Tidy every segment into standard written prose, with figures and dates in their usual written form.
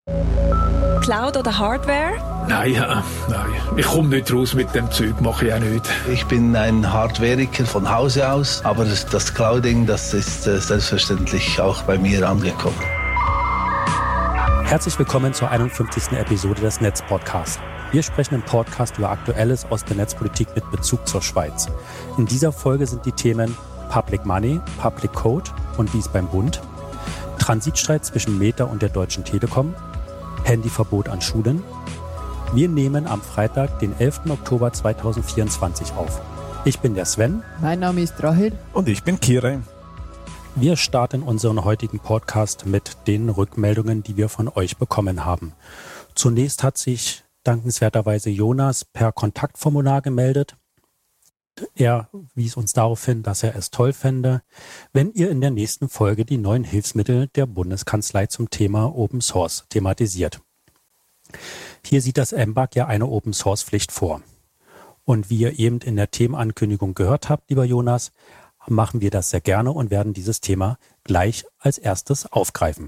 Cloud oder Hardware? Nein, ich komme nicht raus mit dem Zeug, mache ich auch nicht. Ich bin ein Hardwareiker von Hause aus, aber das Clouding, das ist selbstverständlich auch bei mir angekommen. Herzlich willkommen zur 51. Episode des Netzpodcasts. Wir sprechen im Podcast über Aktuelles aus der Netzpolitik mit Bezug zur Schweiz. In dieser Folge sind die Themen Public Money, Public Code und wie es beim Bund, Transitstreit zwischen Meta und der Deutschen Telekom, Handyverbot an Schulen. Wir nehmen am Freitag, den 11. Oktober 2024 auf. Ich bin der Sven. Mein Name ist Rahel. Und ich bin Kire. Wir starten unseren heutigen Podcast mit den Rückmeldungen, die wir von euch bekommen haben. Zunächst hat sich dankenswerterweise Jonas per Kontaktformular gemeldet. Er wies uns darauf hin, dass er es toll fände, wenn ihr in der nächsten Folge die neuen Hilfsmittel der Bundeskanzlei zum Thema Open Source thematisiert. Hier sieht das MBAG ja eine Open Source Pflicht vor. Und wie ihr eben in der Themenankündigung gehört habt, lieber Jonas, machen wir das sehr gerne und werden dieses Thema gleich als erstes aufgreifen.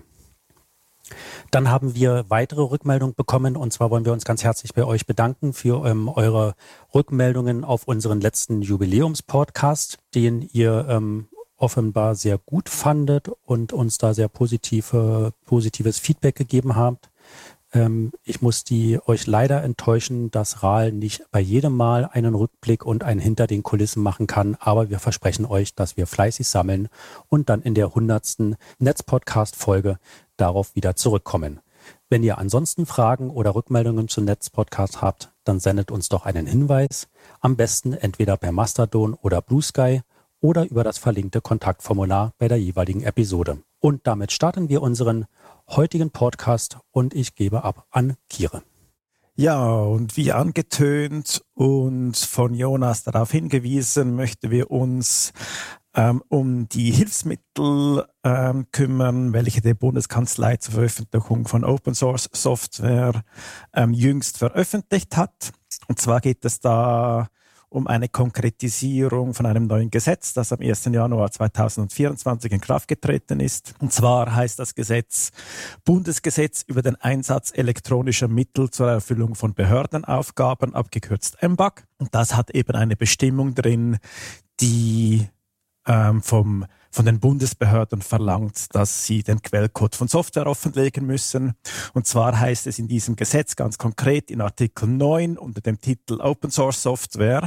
Dann haben wir weitere Rückmeldungen bekommen, und zwar wollen wir uns ganz herzlich bei euch bedanken für eure Rückmeldungen auf unseren letzten Jubiläumspodcast, den ihr offenbar sehr gut fandet und uns da sehr positives Feedback gegeben habt. Ich muss euch leider enttäuschen, dass Rahl nicht bei jedem Mal einen Rückblick und ein Hinter den Kulissen machen kann, aber wir versprechen euch, dass wir fleißig sammeln und dann in der 100. Netzpodcast-Folge darauf wieder zurückkommen. Wenn ihr ansonsten Fragen oder Rückmeldungen zum Netzpodcast habt, dann sendet uns doch einen Hinweis, am besten entweder per Mastodon oder Blue Sky oder über das verlinkte Kontaktformular bei der jeweiligen Episode. Und damit starten wir unseren heutigen Podcast und ich gebe ab an Kire. Ja, und wie angetönt und von Jonas darauf hingewiesen, möchten wir uns um die Hilfsmittel kümmern, welche die Bundeskanzlei zur Veröffentlichung von Open Source Software jüngst veröffentlicht hat. Und zwar geht es da um eine Konkretisierung von einem neuen Gesetz, das am 1. Januar 2024 in Kraft getreten ist. Und zwar heißt das Gesetz Bundesgesetz über den Einsatz elektronischer Mittel zur Erfüllung von Behördenaufgaben, abgekürzt MBAG. Und das hat eben eine Bestimmung drin, die von den Bundesbehörden verlangt, dass sie den Quellcode von Software offenlegen müssen. Und zwar heißt es in diesem Gesetz ganz konkret in Artikel 9 unter dem Titel Open Source Software: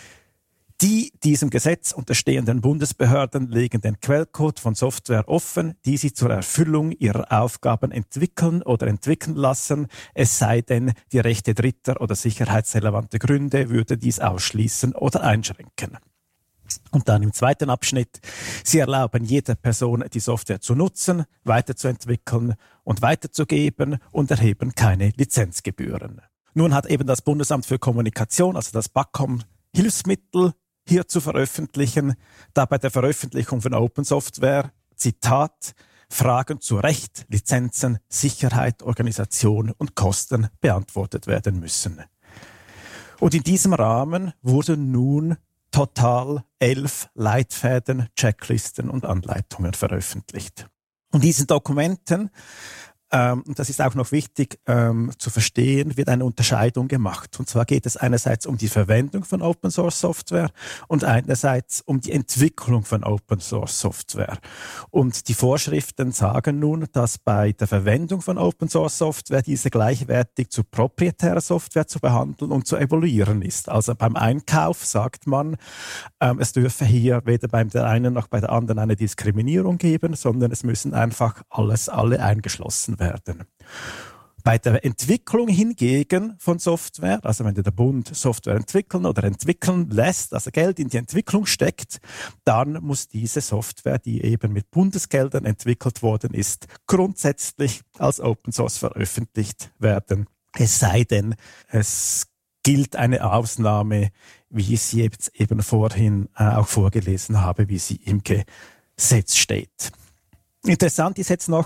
Die diesem Gesetz unterstehenden Bundesbehörden legen den Quellcode von Software offen, die sie zur Erfüllung ihrer Aufgaben entwickeln oder entwickeln lassen, es sei denn, die Rechte Dritter oder sicherheitsrelevante Gründe würde dies ausschließen oder einschränken. Und dann im zweiten Abschnitt: Sie erlauben jeder Person, die Software zu nutzen, weiterzuentwickeln und weiterzugeben und erheben keine Lizenzgebühren. Nun hat eben das Bundesamt für Kommunikation, also das BAKOM, Hilfsmittel hier zu veröffentlichen, da bei der Veröffentlichung von Open Software, Zitat, Fragen zu Recht, Lizenzen, Sicherheit, Organisation und Kosten beantwortet werden müssen. Und in diesem Rahmen wurden nun total 11 Leitfäden, Checklisten und Anleitungen veröffentlicht. Und diesen Dokumenten, und das ist auch noch wichtig zu verstehen, wird eine Unterscheidung gemacht. Und zwar geht es einerseits um die Verwendung von Open Source Software und einerseits um die Entwicklung von Open Source Software. Und die Vorschriften sagen nun, dass bei der Verwendung von Open Source Software diese gleichwertig zu proprietärer Software zu behandeln und zu evaluieren ist. Also beim Einkauf sagt man, es dürfe hier weder beim der einen noch bei der anderen eine Diskriminierung geben, sondern es müssen einfach alle eingeschlossen werden. Bei der Entwicklung hingegen von Software, also wenn der Bund Software entwickeln oder entwickeln lässt, also Geld in die Entwicklung steckt, dann muss diese Software, die eben mit Bundesgeldern entwickelt worden ist, grundsätzlich als Open Source veröffentlicht werden. Es sei denn, es gilt eine Ausnahme, wie ich sie jetzt eben vorhin auch vorgelesen habe, wie sie im Gesetz steht. Interessant ist jetzt noch,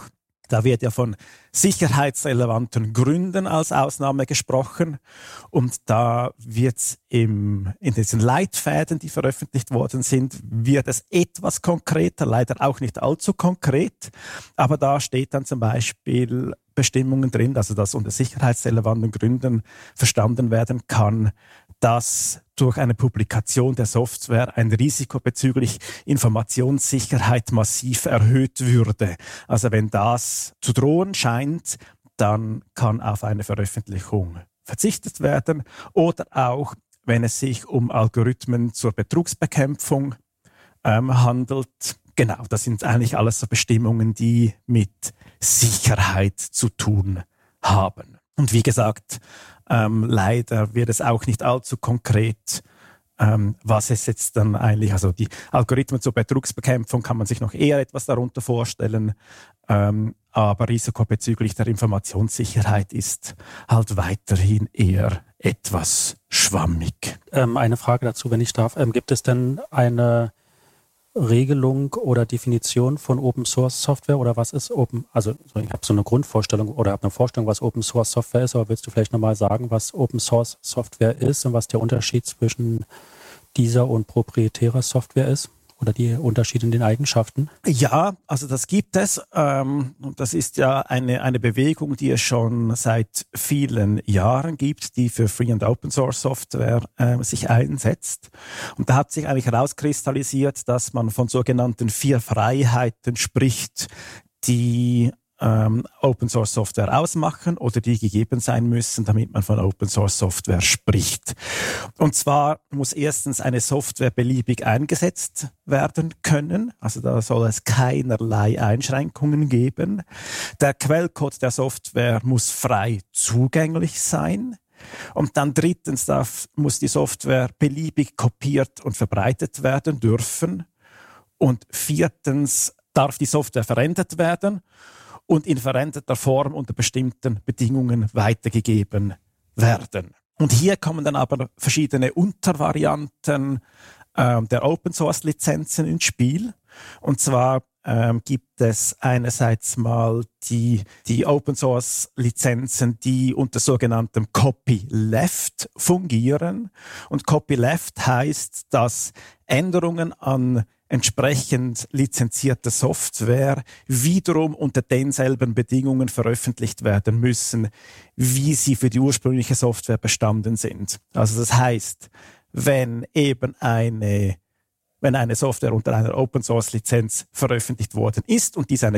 Da wird ja von sicherheitsrelevanten Gründen als Ausnahme gesprochen. Und da wird es in diesen Leitfäden, die veröffentlicht worden sind, wird es etwas konkreter, leider auch nicht allzu konkret. Aber da steht dann zum Beispiel Bestimmungen drin, also dass unter sicherheitsrelevanten Gründen verstanden werden kann, dass durch eine Publikation der Software ein Risiko bezüglich Informationssicherheit massiv erhöht würde. Also wenn das zu drohen scheint, dann kann auf eine Veröffentlichung verzichtet werden. Oder auch, wenn es sich um Algorithmen zur Betrugsbekämpfung handelt. Genau, das sind eigentlich alles so Bestimmungen, die mit Sicherheit zu tun haben. Und wie gesagt, leider wird es auch nicht allzu konkret, was es jetzt dann eigentlich, also die Algorithmen zur Betrugsbekämpfung kann man sich noch eher etwas darunter vorstellen, aber Risiko bezüglich der Informationssicherheit ist halt weiterhin eher etwas schwammig. Eine Frage dazu, wenn ich darf. Gibt es denn eine Regelung oder Definition von Open Source Software oder was ist Open? Also ich habe so eine Grundvorstellung oder habe eine Vorstellung, was Open Source Software ist, aber willst du vielleicht nochmal sagen, was Open Source Software ist und was der Unterschied zwischen dieser und proprietärer Software ist oder die Unterschiede in den Eigenschaften? Ja, also das gibt es. Und das ist ja eine Bewegung, die es schon seit vielen Jahren gibt, die für Free und Open Source Software sich einsetzt. Und da hat sich eigentlich herauskristallisiert, dass man von sogenannten 4 Freiheiten spricht, die Open Source Software ausmachen oder die gegeben sein müssen, damit man von Open Source Software spricht. Und zwar muss erstens eine Software beliebig eingesetzt werden können. Also da soll es keinerlei Einschränkungen geben. Der Quellcode der Software muss frei zugänglich sein. Und dann drittens muss die Software beliebig kopiert und verbreitet werden dürfen. Und viertens darf die Software verändert werden und in veränderter Form unter bestimmten Bedingungen weitergegeben werden. Und hier kommen dann aber verschiedene Untervarianten der Open-Source-Lizenzen ins Spiel. Und zwar gibt es einerseits mal die Open-Source-Lizenzen, die unter sogenanntem Copyleft fungieren. Und Copyleft heißt, dass Änderungen an entsprechend lizenzierte Software wiederum unter denselben Bedingungen veröffentlicht werden müssen, wie sie für die ursprüngliche Software bestanden sind. Also das heißt, wenn eine Software unter einer Open-Source-Lizenz veröffentlicht worden ist und dies eine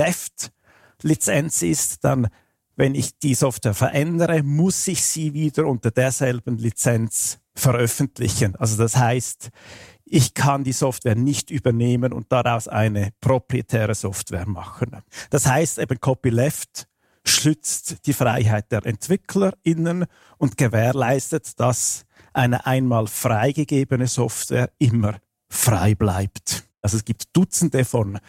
Copyleft-Lizenz ist, dann, wenn ich die Software verändere, muss ich sie wieder unter derselben Lizenz veröffentlichen. Also das heißt, ich kann die Software nicht übernehmen und daraus eine proprietäre Software machen. Das heißt eben, Copyleft schützt die Freiheit der EntwicklerInnen und gewährleistet, dass eine einmal freigegebene Software immer frei bleibt. Also es gibt Dutzende von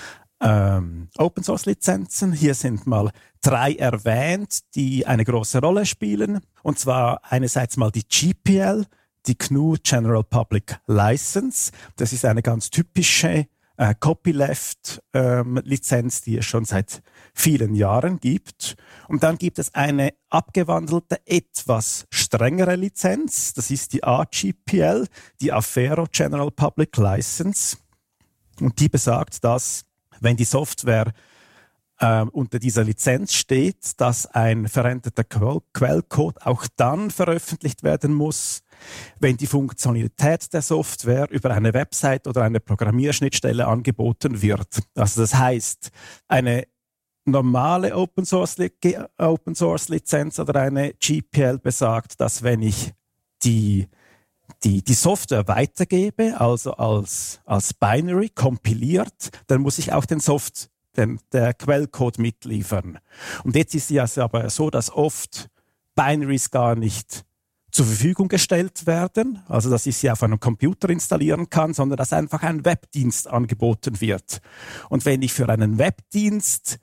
Open-Source-Lizenzen. Hier sind mal 3 erwähnt, die eine große Rolle spielen. Und zwar einerseits mal die GPL, die GNU General Public License. Das ist eine ganz typische Copyleft-Lizenz, die es schon seit vielen Jahren gibt. Und dann gibt es eine abgewandelte, etwas strengere Lizenz. Das ist die AGPL, die Affero General Public License. Und die besagt, dass, wenn die Software unter dieser Lizenz steht, dass ein veränderter Quellcode auch dann veröffentlicht werden muss, wenn die Funktionalität der Software über eine Website oder eine Programmierschnittstelle angeboten wird. Also das heißt, eine normale Open-Source-Lizenz oder eine GPL besagt, dass wenn ich die Software weitergebe, also als Binary kompiliert, dann muss ich auch der Quellcode mitliefern. Und jetzt ist es aber so, dass oft Binaries gar nicht zur Verfügung gestellt werden, also dass ich sie auf einem Computer installieren kann, sondern dass einfach ein Webdienst angeboten wird. Und wenn ich für einen Webdienst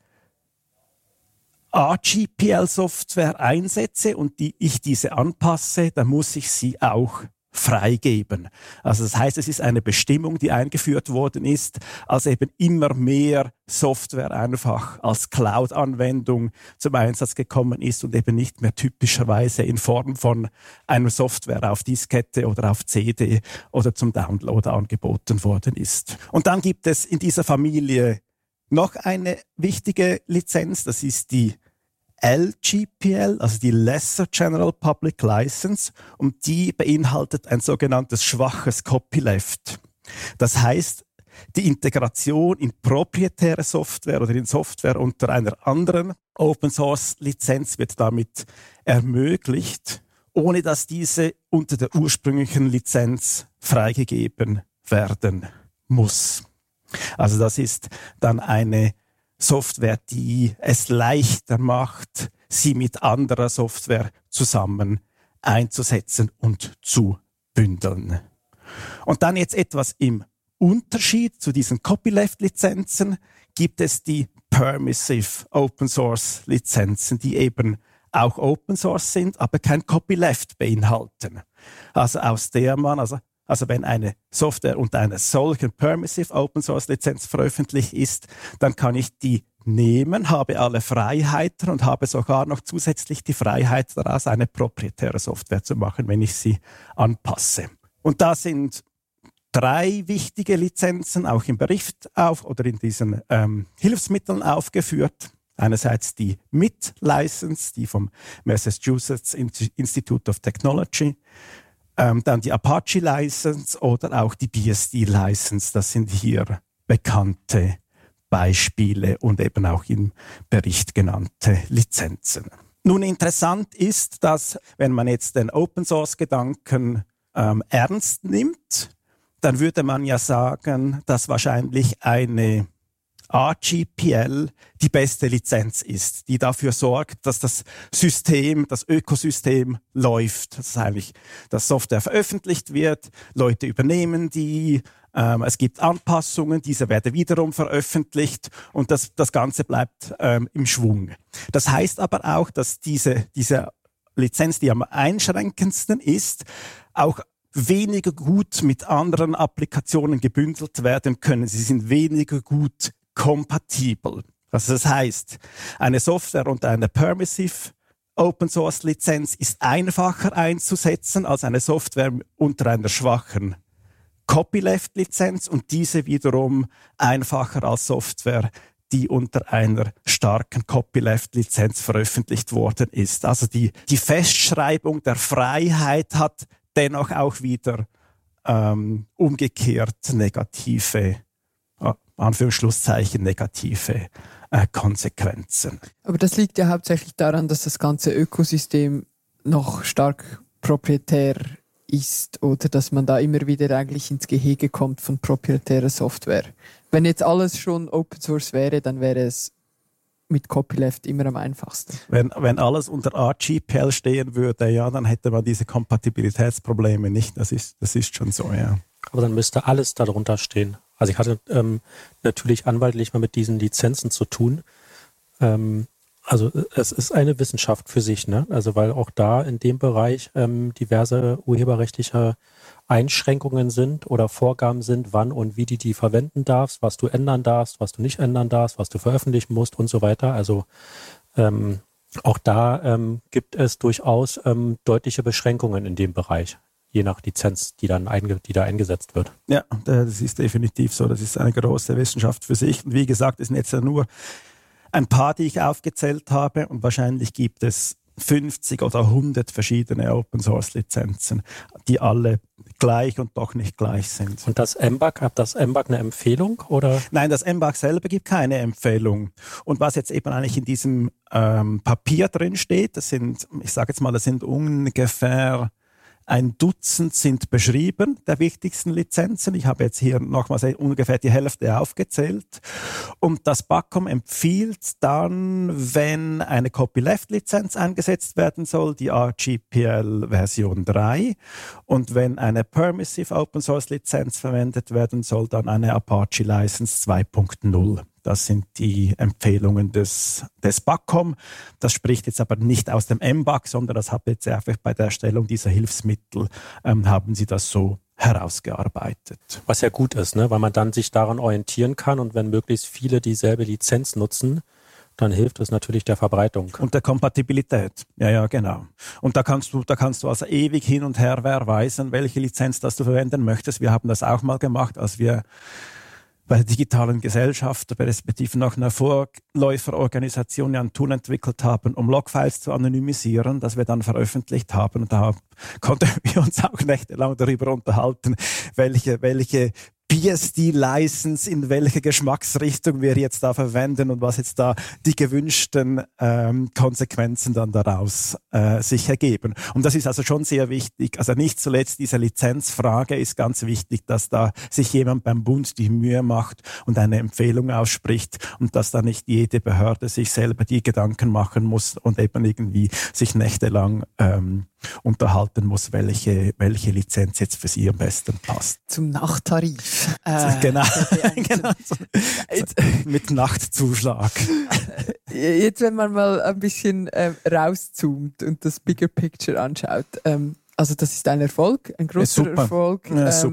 AGPL-Software einsetze und ich diese anpasse, dann muss ich sie auch freigeben. Also das heißt, es ist eine Bestimmung, die eingeführt worden ist, als eben immer mehr Software einfach als Cloud-Anwendung zum Einsatz gekommen ist und eben nicht mehr typischerweise in Form von einer Software auf Diskette oder auf CD oder zum Download angeboten worden ist. Und dann gibt es in dieser Familie noch eine wichtige Lizenz, das ist die LGPL, also die Lesser General Public License, und die beinhaltet ein sogenanntes schwaches Copyleft. Das heißt, die Integration in proprietäre Software oder in Software unter einer anderen Open-Source-Lizenz wird damit ermöglicht, ohne dass diese unter der ursprünglichen Lizenz freigegeben werden muss. Also das ist dann eine Software, die es leichter macht, sie mit anderer Software zusammen einzusetzen und zu bündeln. Und dann jetzt etwas im Unterschied zu diesen Copyleft-Lizenzen gibt es die Permissive Open-Source-Lizenzen, die eben auch Open-Source sind, aber kein Copyleft beinhalten. Also aus der man, also wenn eine Software unter einer solchen Permissive Open-Source-Lizenz veröffentlicht ist, dann kann ich die nehmen, habe alle Freiheiten und habe sogar noch zusätzlich die Freiheit, daraus eine proprietäre Software zu machen, wenn ich sie anpasse. Und da sind 3 wichtige Lizenzen auch im Bericht oder in diesen Hilfsmitteln aufgeführt. Einerseits die MIT-License, die vom Massachusetts Institute of Technology, dann die Apache License oder auch die BSD License. Das sind hier bekannte Beispiele und eben auch im Bericht genannte Lizenzen. Nun interessant ist, dass wenn man jetzt den Open Source Gedanken ernst nimmt, dann würde man ja sagen, dass wahrscheinlich eine RGPL die beste Lizenz ist, die dafür sorgt, dass das System, das Ökosystem läuft. Das ist eigentlich, dass Software veröffentlicht wird, Leute übernehmen die, es gibt Anpassungen, diese werden wiederum veröffentlicht und das Ganze bleibt im Schwung. Das heißt aber auch, dass diese Lizenz, die am einschränkendsten ist, auch weniger gut mit anderen Applikationen gebündelt werden können. Sie sind weniger gut kompatibel. Also das heißt, eine Software unter einer Permissive Open Source Lizenz ist einfacher einzusetzen als eine Software unter einer schwachen Copyleft Lizenz und diese wiederum einfacher als Software, die unter einer starken Copyleft Lizenz veröffentlicht worden ist. Also die Festschreibung der Freiheit hat dennoch auch wieder umgekehrt negative Anführungsschlusszeichen negative Konsequenzen. Aber das liegt ja hauptsächlich daran, dass das ganze Ökosystem noch stark proprietär ist oder dass man da immer wieder eigentlich ins Gehege kommt von proprietärer Software. Wenn jetzt alles schon Open Source wäre, dann wäre es mit Copyleft immer am einfachsten. Wenn alles unter RGPL stehen würde, ja, dann hätte man diese Kompatibilitätsprobleme nicht. Das ist schon so, ja. Aber dann müsste alles darunter stehen. Also ich hatte natürlich anwaltlich mal mit diesen Lizenzen zu tun. Also es ist eine Wissenschaft für sich, ne? Also weil auch da in dem Bereich diverse urheberrechtliche Einschränkungen sind oder Vorgaben sind, wann und wie die verwenden darfst, was du ändern darfst, was du nicht ändern darfst, was du veröffentlichen musst und so weiter. Also auch da gibt es durchaus deutliche Beschränkungen in dem Bereich, je nach Lizenz, die da eingesetzt wird. Ja, das ist definitiv so. Das ist eine große Wissenschaft für sich. Und wie gesagt, es sind jetzt ja nur ein paar, die ich aufgezählt habe. Und wahrscheinlich gibt es 50 oder 100 verschiedene Open-Source-Lizenzen, die alle gleich und doch nicht gleich sind. Und hat das MBAG eine Empfehlung? Oder? Nein, das MBAG selber gibt keine Empfehlung. Und was jetzt eben eigentlich in diesem Papier drin steht, das sind ungefähr 1 Dutzend sind beschrieben, der wichtigsten Lizenzen. Ich habe jetzt hier nochmals ungefähr die Hälfte aufgezählt. Und das BACOM empfiehlt dann, wenn eine Copyleft-Lizenz eingesetzt werden soll, die RGPL Version 3. Und wenn eine Permissive Open-Source-Lizenz verwendet werden soll, dann eine Apache License 2.0. Das sind die Empfehlungen des BAKOM. Das spricht jetzt aber nicht aus dem MBAK, sondern das hat jetzt einfach bei der Erstellung dieser Hilfsmittel, haben sie das so herausgearbeitet. Was ja gut ist, ne? Weil man dann sich daran orientieren kann und wenn möglichst viele dieselbe Lizenz nutzen, dann hilft es natürlich der Verbreitung. Und der Kompatibilität. Ja, genau. Und da kannst du also ewig hin und her verweisen, welche Lizenz das du verwenden möchtest. Wir haben das auch mal gemacht, als wir bei der digitalen Gesellschaft, respektive noch einer Vorläuferorganisation ein Tool entwickelt haben, um Logfiles zu anonymisieren, das wir dann veröffentlicht haben. Und da konnten wir uns auch nächtelang darüber unterhalten, welche BSD-License in welche Geschmacksrichtung wir jetzt da verwenden und was jetzt da die gewünschten Konsequenzen dann daraus sich ergeben. Und das ist also schon sehr wichtig. Also nicht zuletzt diese Lizenzfrage ist ganz wichtig, dass da sich jemand beim Bund die Mühe macht und eine Empfehlung ausspricht und dass da nicht jede Behörde sich selber die Gedanken machen muss und eben irgendwie sich nächtelang unterhalten muss, welche Lizenz jetzt für sie am besten passt. Zum Nachttarif. Genau. Mit Nachtzuschlag. Jetzt, wenn man mal ein bisschen rauszoomt und das Bigger Picture anschaut, also das ist ein Erfolg, ein großer Erfolg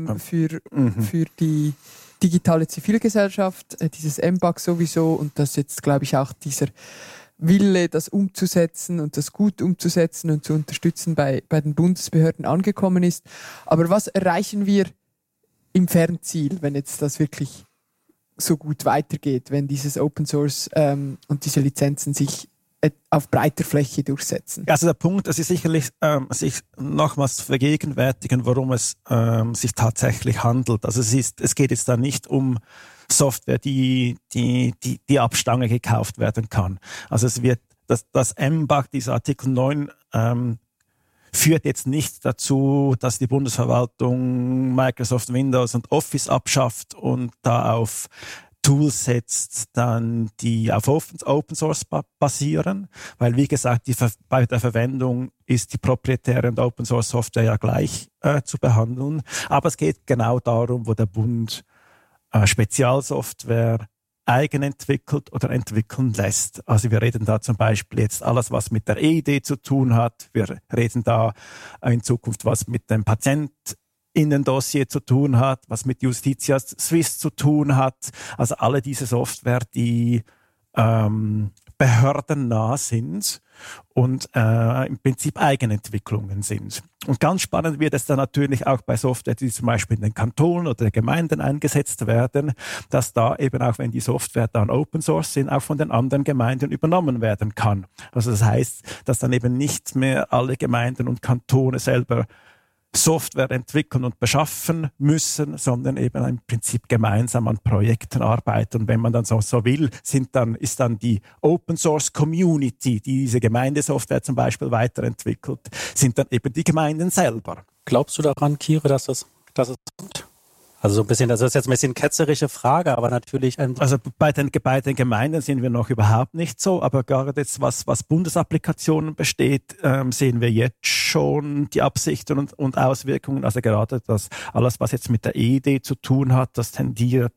für die digitale Zivilgesellschaft, dieses MBAK sowieso und das jetzt, glaube ich, auch dieser Wille, das umzusetzen und das gut umzusetzen und zu unterstützen bei den Bundesbehörden angekommen ist. Aber was erreichen wir im Fernziel, wenn jetzt das wirklich so gut weitergeht, wenn dieses Open Source und diese Lizenzen sich auf breiter Fläche durchsetzen? Also der Punkt, das ist sicherlich, sich nochmals zu vergegenwärtigen, worum es sich tatsächlich handelt. Also es geht jetzt da nicht um Software, die ab Stange gekauft werden kann. Also es wird das MBAK, dieser Artikel 9, führt jetzt nicht dazu, dass die Bundesverwaltung Microsoft Windows und Office abschafft und da auf Tools setzt, dann die auf Open Source basieren, weil wie gesagt, bei der Verwendung ist die proprietäre und Open Source Software ja gleich zu behandeln. Aber es geht genau darum, wo der Bund Spezialsoftware eigenentwickelt oder entwickeln lässt. Also wir reden da zum Beispiel jetzt alles, was mit der EID zu tun hat. Wir reden da in Zukunft, was mit dem PatientInnen-Dossier zu tun hat, was mit Justitia Swiss zu tun hat. Also alle diese Software, die behördennah sind und im Prinzip Eigenentwicklungen sind. Und ganz spannend wird es dann natürlich auch bei Software, die zum Beispiel in den Kantonen oder den Gemeinden eingesetzt werden, dass da eben auch, wenn die Software dann Open Source sind, auch von den anderen Gemeinden übernommen werden kann. Also das heißt, dass dann eben nicht mehr alle Gemeinden und Kantone selber Software entwickeln und beschaffen müssen, sondern eben im Prinzip gemeinsam an Projekten arbeiten. Und wenn man dann so will, ist dann die Open Source Community, die diese Gemeindesoftware zum Beispiel weiterentwickelt, sind dann eben die Gemeinden selber. Glaubst du daran, Kire, dass es kommt? Also so ein bisschen, das ist jetzt ein bisschen ketzerische Frage, aber natürlich Also bei den Gemeinden sind wir noch überhaupt nicht so, aber gerade jetzt, was Bundesapplikationen besteht, sehen wir jetzt schon die Absichten und Auswirkungen. Also gerade das alles, was jetzt mit der EID zu tun hat, das tendiert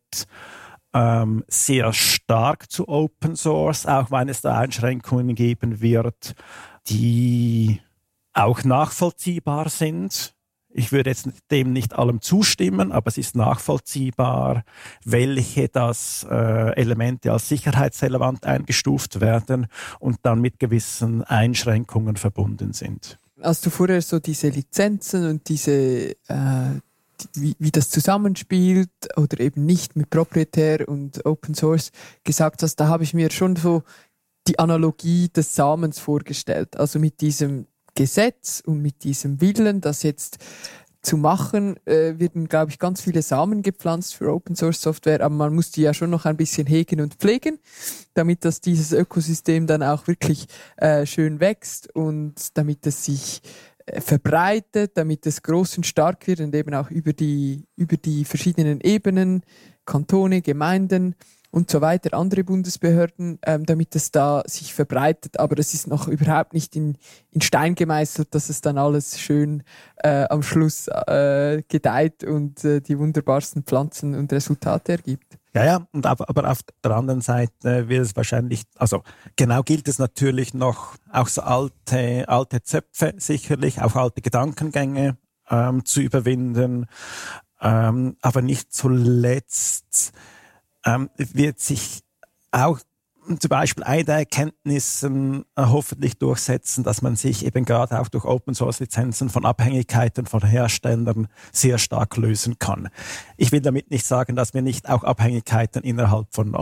sehr stark zu Open Source, auch wenn es da Einschränkungen geben wird, die auch nachvollziehbar sind. Ich würde jetzt dem nicht allem zustimmen, aber es ist nachvollziehbar, welche Elemente als sicherheitsrelevant eingestuft werden und dann mit gewissen Einschränkungen verbunden sind. Als du vorher so diese Lizenzen und diese wie das zusammenspielt oder eben nicht mit proprietär und Open Source gesagt hast, da habe ich mir schon so die Analogie des Samens vorgestellt. Also mit diesem Gesetz und mit diesem Willen, das jetzt zu machen, werden, glaube ich, ganz viele Samen gepflanzt für Open Source Software, aber man muss die ja schon noch ein bisschen hegen und pflegen, damit das dieses Ökosystem dann auch wirklich schön wächst und damit es sich verbreitet, damit es groß und stark wird und eben auch über die verschiedenen Ebenen, Kantone, Gemeinden und so weiter, andere Bundesbehörden, damit es da sich verbreitet. Aber es ist noch überhaupt nicht in Stein gemeißelt, dass es dann alles schön am Schluss gedeiht und die wunderbarsten Pflanzen und Resultate ergibt. Ja, und aber auf der anderen Seite wird es wahrscheinlich, also genau gilt es natürlich noch, auch so alte Zöpfe sicherlich, auch alte Gedankengänge zu überwinden, aber nicht zuletzt wird sich auch zum Beispiel eine der Erkenntnissen hoffentlich durchsetzen, dass man sich eben gerade auch durch Open-Source-Lizenzen von Abhängigkeiten von Herstellern sehr stark lösen kann. Ich will damit nicht sagen, dass wir nicht auch Abhängigkeiten innerhalb von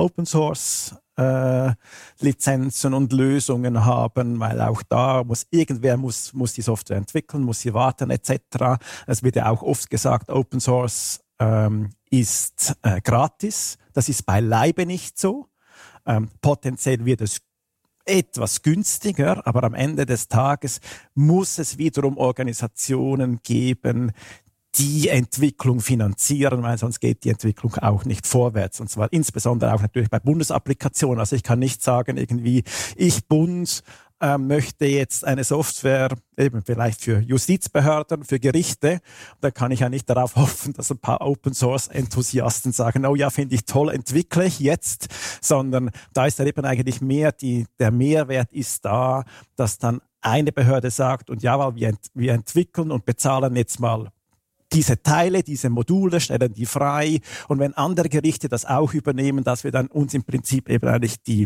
Open-Source-Lizenzen und Lösungen haben, weil auch da muss die Software entwickeln, muss sie warten etc. Es wird ja auch oft gesagt, Open-Source ist gratis. Das ist beileibe nicht so. Potenziell wird es etwas günstiger, aber am Ende des Tages muss es wiederum Organisationen geben, die Entwicklung finanzieren, weil sonst geht die Entwicklung auch nicht vorwärts. Und zwar insbesondere auch natürlich bei Bundesapplikationen. Also ich kann nicht sagen, irgendwie, ich Bund möchte jetzt eine Software eben vielleicht für Justizbehörden, für Gerichte. Da kann ich ja nicht darauf hoffen, dass ein paar Open-Source-Enthusiasten sagen, oh ja, finde ich toll, entwickle ich jetzt. Sondern da ist ja eben eigentlich mehr, der Mehrwert ist da, dass dann eine Behörde sagt, und ja, wir entwickeln und bezahlen jetzt mal diese Teile, diese Module, stellen die frei. Und wenn andere Gerichte das auch übernehmen, dass wir dann uns im Prinzip eben eigentlich die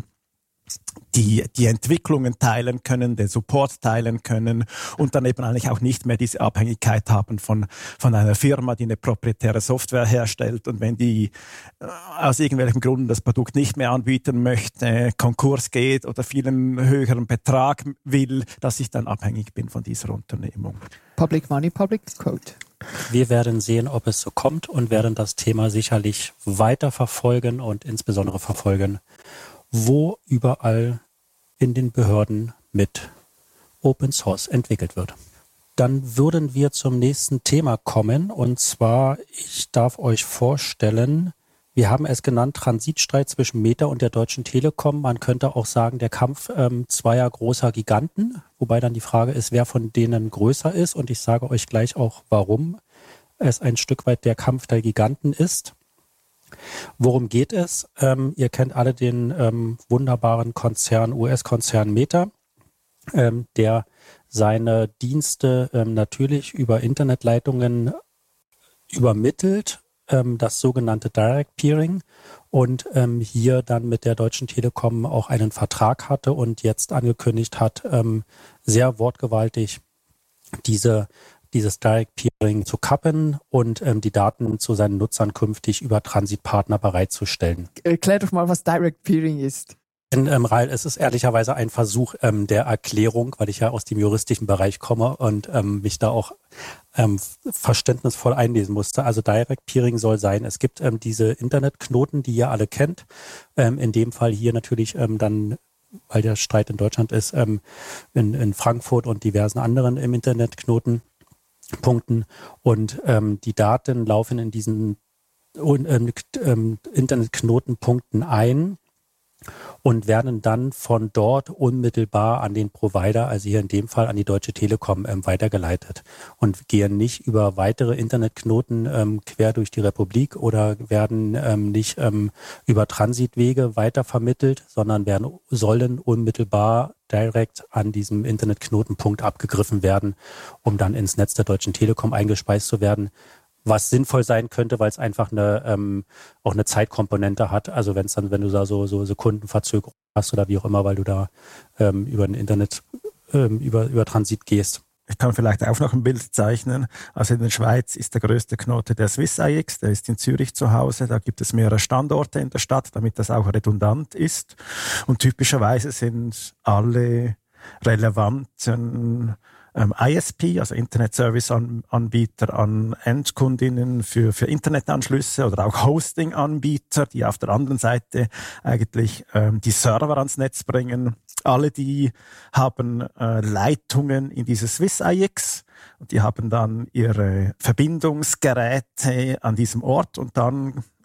Entwicklungen teilen können, den Support teilen können und dann eben eigentlich auch nicht mehr diese Abhängigkeit haben von einer Firma, die eine proprietäre Software herstellt, und wenn die aus irgendwelchen Gründen das Produkt nicht mehr anbieten möchte, Konkurs geht oder vielen höheren Betrag will, dass ich dann abhängig bin von dieser Unternehmung. Public Money, Public Code. Wir werden sehen, ob es so kommt, und werden das Thema sicherlich weiter verfolgen und insbesondere verfolgen, wo überall in den Behörden mit Open Source entwickelt wird. Dann würden wir zum nächsten Thema kommen, und zwar, ich darf euch vorstellen, wir haben es genannt, Transitstreit zwischen Meta und der Deutschen Telekom. Man könnte auch sagen, der Kampf zweier großer Giganten, wobei dann die Frage ist, wer von denen größer ist, und ich sage euch gleich auch, warum es ein Stück weit der Kampf der Giganten ist. Worum geht es? Ihr kennt alle den wunderbaren US-Konzern Meta, der seine Dienste natürlich über Internetleitungen übermittelt, das sogenannte Direct Peering, und hier dann mit der Deutschen Telekom auch einen Vertrag hatte und jetzt angekündigt hat, sehr wortgewaltig dieses Direct Peering zu kappen und die Daten zu seinen Nutzern künftig über Transitpartner bereitzustellen. Erklär doch mal, was Direct Peering ist. Rael, es ist ehrlicherweise ein Versuch der Erklärung, weil ich ja aus dem juristischen Bereich komme und mich da auch verständnisvoll einlesen musste. Also Direct Peering soll sein, es gibt diese Internetknoten, die ihr alle kennt. In dem Fall hier natürlich dann, weil der Streit in Deutschland ist, in Frankfurt und diversen anderen im Internetknotenpunkten. Und die Daten laufen in diesen Internetknotenpunkten ein und werden dann von dort unmittelbar an den Provider, also hier in dem Fall an die Deutsche Telekom, weitergeleitet und gehen nicht über weitere Internetknoten quer durch die Republik oder werden nicht über Transitwege weitervermittelt, sondern sollen unmittelbar direkt an diesem Internetknotenpunkt abgegriffen werden, um dann ins Netz der Deutschen Telekom eingespeist zu werden. Was sinnvoll sein könnte, weil es einfach auch eine Zeitkomponente hat. Also wenn du da so Sekundenverzögerung hast oder wie auch immer, weil du da über ein Internet über Transit gehst. Ich kann vielleicht auch noch ein Bild zeichnen. Also in der Schweiz ist der größte Knoten der SwissIX, der ist in Zürich zu Hause. Da gibt es mehrere Standorte in der Stadt, damit das auch redundant ist. Und typischerweise sind alle relevanten ISP, also Internet-Service-Anbieter an Endkundinnen für Internetanschlüsse oder auch Hosting-Anbieter, die auf der anderen Seite eigentlich die Server ans Netz bringen. Alle die haben Leitungen in dieses SwissIX und die haben dann ihre Verbindungsgeräte an diesem Ort und dann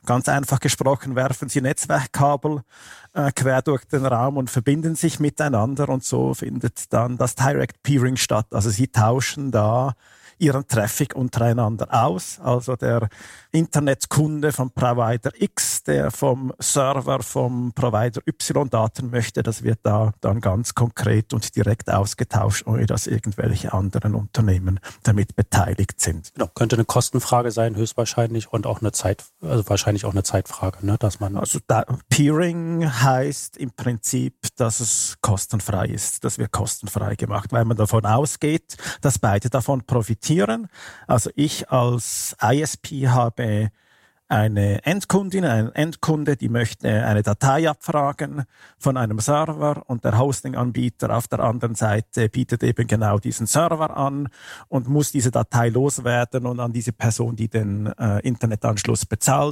Ganz einfach gesprochen, werfen Sie Netzwerkkabel quer durch den Raum und verbinden sich miteinander und so findet dann das Direct Peering statt. Also Sie tauschen da ihren Traffic untereinander aus. Also der Internetkunde vom Provider X, der vom Server vom Provider Y Daten möchte, das wird da dann ganz konkret und direkt ausgetauscht, ohne dass irgendwelche anderen Unternehmen damit beteiligt sind. Genau, könnte eine Kostenfrage sein, höchstwahrscheinlich, und auch eine wahrscheinlich auch eine Zeitfrage, ne, dass man. Also Peering heißt im Prinzip, dass es kostenfrei ist. Das wird kostenfrei gemacht, weil man davon ausgeht, dass beide davon profitieren. Also ich als ISP habe eine Endkundin, einen Endkunde, die möchte eine Datei abfragen von einem Server und der Hosting-Anbieter auf der anderen Seite bietet eben genau diesen Server an und muss diese Datei loswerden und an diese Person, die den Internetanschluss bezahlt.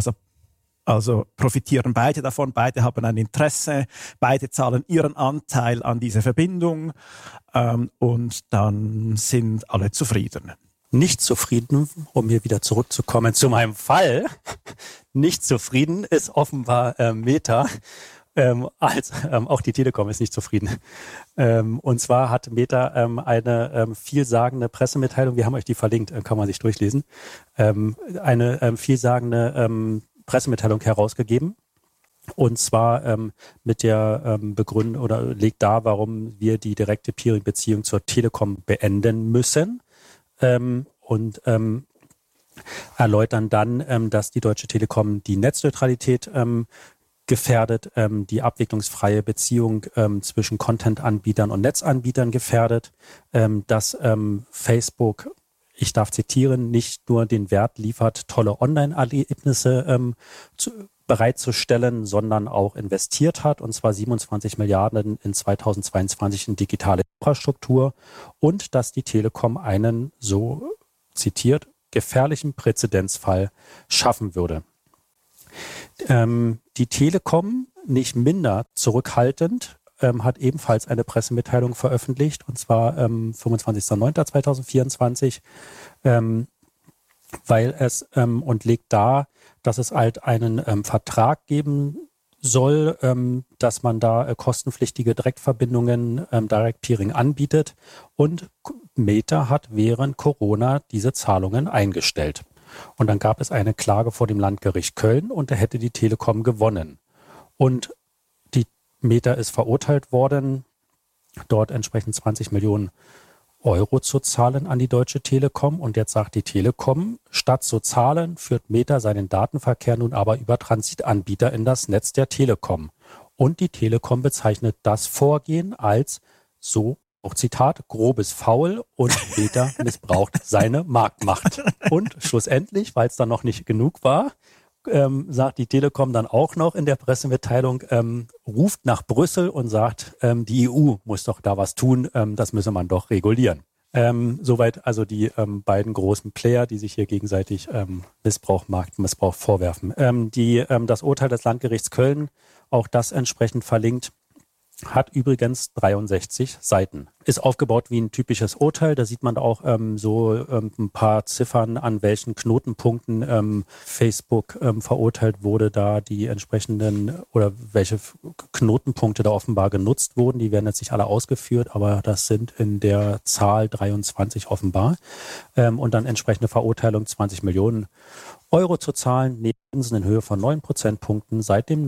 Also profitieren beide davon, beide haben ein Interesse, beide zahlen ihren Anteil an diese Verbindung und dann sind alle zufrieden. Nicht zufrieden, um hier wieder zurückzukommen zu meinem Fall, nicht zufrieden ist offenbar Meta, auch die Telekom ist nicht zufrieden. Und zwar hat Meta eine vielsagende Pressemitteilung, wir haben euch die verlinkt, kann man sich durchlesen, eine vielsagende Pressemitteilung herausgegeben. Und zwar mit der Begründung oder legt dar, warum wir die direkte Peering-Beziehung zur Telekom beenden müssen. Und erläutern dann, dass die Deutsche Telekom die Netzneutralität gefährdet, die abwicklungsfreie Beziehung zwischen Content-Anbietern und Netzanbietern gefährdet, dass Facebook, ich darf zitieren, nicht nur den Wert liefert, tolle Online-Erlebnisse bereitzustellen, sondern auch investiert hat, und zwar 27 Milliarden in 2022 in digitale Infrastruktur, und dass die Telekom einen, so zitiert, gefährlichen Präzedenzfall schaffen würde. Die Telekom, nicht minder zurückhaltend, hat ebenfalls eine Pressemitteilung veröffentlicht, und zwar 25.09.2024, weil es und legt dar, dass es halt einen Vertrag geben soll, dass man da kostenpflichtige Direktverbindungen, Direct Peering anbietet, und Meta hat während Corona diese Zahlungen eingestellt. Und dann gab es eine Klage vor dem Landgericht Köln und da hätte die Telekom gewonnen. Und die Meta ist verurteilt worden, dort entsprechend 20 Millionen Euro zu zahlen an die Deutsche Telekom. Und jetzt sagt die Telekom, statt zu zahlen, führt Meta seinen Datenverkehr nun aber über Transitanbieter in das Netz der Telekom. Und die Telekom bezeichnet das Vorgehen als, so auch Zitat, grobes Faul, und Meta missbraucht seine Marktmacht. Und schlussendlich, weil es dann noch nicht genug war, sagt die Telekom dann auch noch in der Pressemitteilung, ruft nach Brüssel und sagt, die EU muss doch da was tun, das müsse man doch regulieren. Soweit also die beiden großen Player, die sich hier gegenseitig Marktmissbrauch vorwerfen. Das Urteil des Landgerichts Köln, auch das entsprechend verlinkt, hat übrigens 63 Seiten. Ist aufgebaut wie ein typisches Urteil. Da sieht man auch ein paar Ziffern, an welchen Knotenpunkten Facebook verurteilt wurde, da die entsprechenden oder welche Knotenpunkte da offenbar genutzt wurden. Die werden jetzt nicht alle ausgeführt, aber das sind in der Zahl 23 offenbar. Und dann entsprechende Verurteilung 20 Millionen Euro zu zahlen, neben Zinsen in Höhe von 9 Prozentpunkten seit dem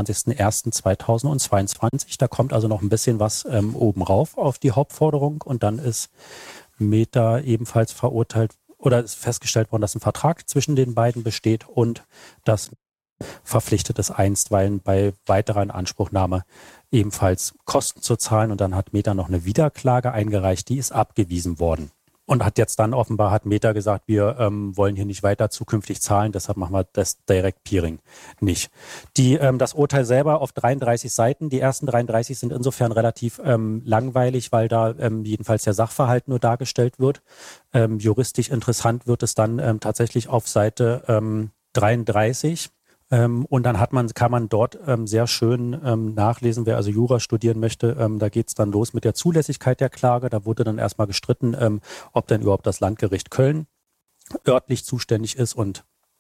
29.01.2022. Da kommt also noch ein bisschen was oben rauf auf die Hauptforderung, und dann ist Meta ebenfalls verurteilt oder ist festgestellt worden, dass ein Vertrag zwischen den beiden besteht und das verpflichtet es einstweilen bei weiterer Inanspruchnahme ebenfalls Kosten zu zahlen, und dann hat Meta noch eine Wiederklage eingereicht, die ist abgewiesen worden. Und hat jetzt dann offenbar, hat Meta gesagt, wir wollen hier nicht weiter zukünftig zahlen, deshalb machen wir das Direct Peering nicht. Das Urteil selber auf 33 Seiten, die ersten 33 sind insofern relativ langweilig, weil da jedenfalls der Sachverhalt nur dargestellt wird. Juristisch interessant wird es dann tatsächlich auf Seite 33. Und dann kann man dort sehr schön nachlesen, wer also Jura studieren möchte. Da geht es dann los mit der Zulässigkeit der Klage. Da wurde dann erstmal gestritten, ob denn überhaupt das Landgericht Köln örtlich zuständig ist. Und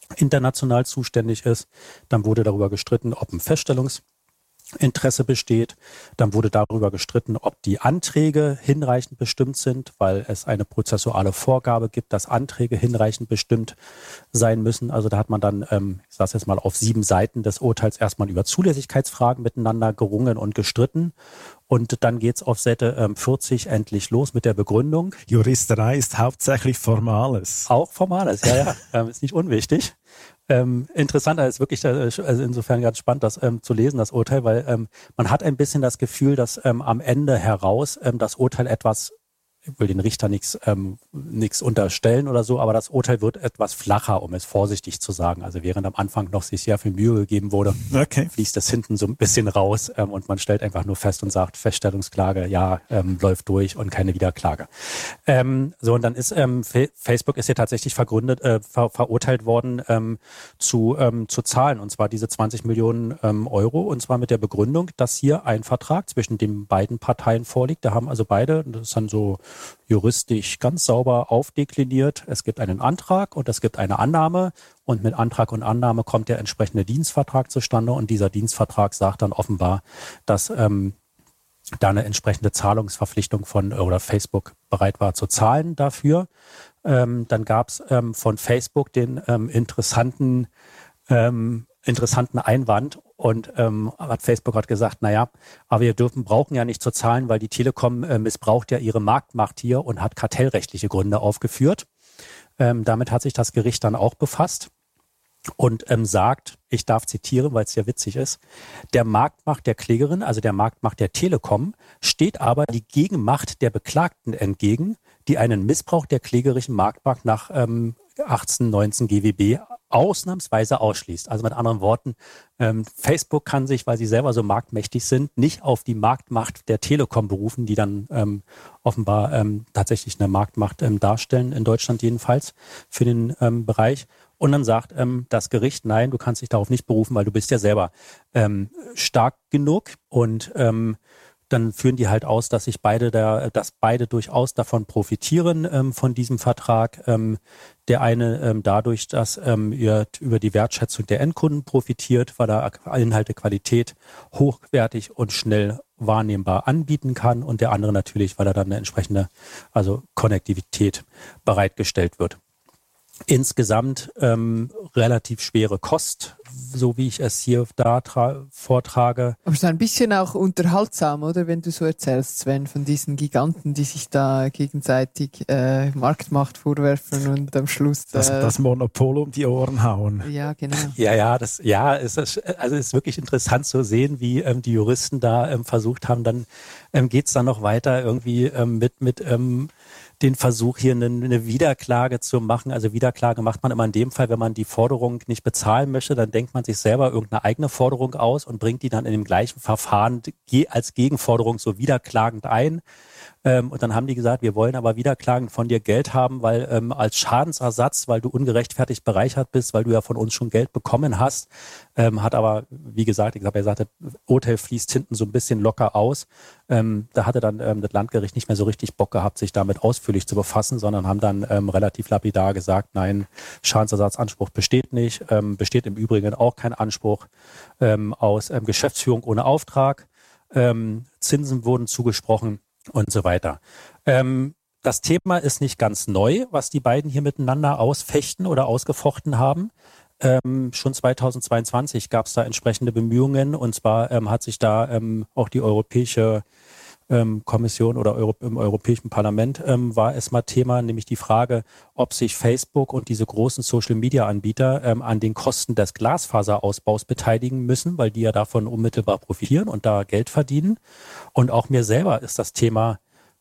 international zuständig ist. Dann wurde darüber gestritten, ob ein Feststellungsinteresse besteht. Dann wurde darüber gestritten, ob die Anträge hinreichend bestimmt sind, weil es eine prozessuale Vorgabe gibt, dass Anträge hinreichend bestimmt sein müssen. Also da hat man dann, ich sage es jetzt mal, auf 7 Seiten des Urteils erstmal über Zulässigkeitsfragen miteinander gerungen und gestritten. Und dann geht's auf Seite 40 endlich los mit der Begründung. Juristerei ist hauptsächlich Formales. Auch Formales, ja. Ist nicht unwichtig. Interessanter ist wirklich, also insofern ganz spannend, das zu lesen, das Urteil, weil man hat ein bisschen das Gefühl, dass am Ende heraus das Urteil etwas, ich will den Richter nichts unterstellen oder so, aber das Urteil wird etwas flacher, um es vorsichtig zu sagen. Also während am Anfang noch sich sehr viel Mühe gegeben wurde, fließt das hinten so ein bisschen raus und man stellt einfach nur fest und sagt, Feststellungsklage, ja, läuft durch und keine Wiederklage. Und dann ist Facebook ist hier tatsächlich verurteilt worden zu zahlen, und zwar diese 20 Millionen Euro, und zwar mit der Begründung, dass hier ein Vertrag zwischen den beiden Parteien vorliegt. Da haben also beide, das ist dann so juristisch ganz sauber aufdekliniert. Es gibt einen Antrag und es gibt eine Annahme, und mit Antrag und Annahme kommt der entsprechende Dienstvertrag zustande, und dieser Dienstvertrag sagt dann offenbar, dass da eine entsprechende Zahlungsverpflichtung oder Facebook bereit war zu zahlen dafür. Dann gab es von Facebook den interessanten Einwand, und Facebook hat gesagt, naja, aber wir brauchen ja nicht zu zahlen, weil die Telekom missbraucht ja ihre Marktmacht hier und hat kartellrechtliche Gründe aufgeführt. Damit hat sich das Gericht dann auch befasst und sagt, ich darf zitieren, weil es ja witzig ist, der Marktmacht der Klägerin, also der Marktmacht der Telekom, steht aber die Gegenmacht der Beklagten entgegen, die einen Missbrauch der klägerischen Marktmacht nach 1819 GWB ausnahmsweise ausschließt. Also mit anderen Worten, Facebook kann sich, weil sie selber so marktmächtig sind, nicht auf die Marktmacht der Telekom berufen, die dann offenbar tatsächlich eine Marktmacht darstellen, in Deutschland jedenfalls, für den Bereich. Und dann sagt das Gericht, nein, du kannst dich darauf nicht berufen, weil du bist ja selber stark genug, und dann führen die halt aus, dass beide durchaus davon profitieren, von diesem Vertrag. Der eine dadurch, dass er über die Wertschätzung der Endkunden profitiert, weil er Inhalte, Qualität hochwertig und schnell wahrnehmbar anbieten kann, und der andere natürlich, weil er dann eine entsprechende, also Konnektivität bereitgestellt wird. Insgesamt relativ schwere Kost, so wie ich es hier vortrage. Aber es ist ein bisschen auch unterhaltsam, oder? Wenn du so erzählst, Sven, von diesen Giganten, die sich da gegenseitig Marktmacht vorwerfen und am Schluss das Monopol um die Ohren hauen. Ja, genau. Es ist wirklich interessant zu sehen, wie die Juristen da versucht haben. Dann geht's dann noch weiter irgendwie mit den Versuch, hier eine Wiederklage zu machen. Also Wiederklage macht man immer in dem Fall, wenn man die Forderung nicht bezahlen möchte, dann denkt man sich selber irgendeine eigene Forderung aus und bringt die dann in dem gleichen Verfahren als Gegenforderung so wiederklagend ein. Und dann haben die gesagt, wir wollen aber wiederklagend von dir Geld haben, weil als Schadensersatz, weil du ungerechtfertigt bereichert bist, weil du ja von uns schon Geld bekommen hast, hat aber, wie gesagt, er sagte, Urteil fließt hinten so ein bisschen locker aus. Da hatte dann das Landgericht nicht mehr so richtig Bock gehabt, sich damit ausführlich zu befassen, sondern haben dann relativ lapidar gesagt, nein, Schadensersatzanspruch besteht nicht, besteht im Übrigen auch kein Anspruch aus Geschäftsführung ohne Auftrag, Zinsen wurden zugesprochen und so weiter. Das Thema ist nicht ganz neu, was die beiden hier miteinander ausfechten oder ausgefochten haben. Schon 2022 gab es da entsprechende Bemühungen, und zwar hat sich da auch die Europäische Kommission oder im Europäischen Parlament war es mal Thema, nämlich die Frage, ob sich Facebook und diese großen Social-Media-Anbieter an den Kosten des Glasfaserausbaus beteiligen müssen, weil die ja davon unmittelbar profitieren und da Geld verdienen. Und auch mir selber ist das Thema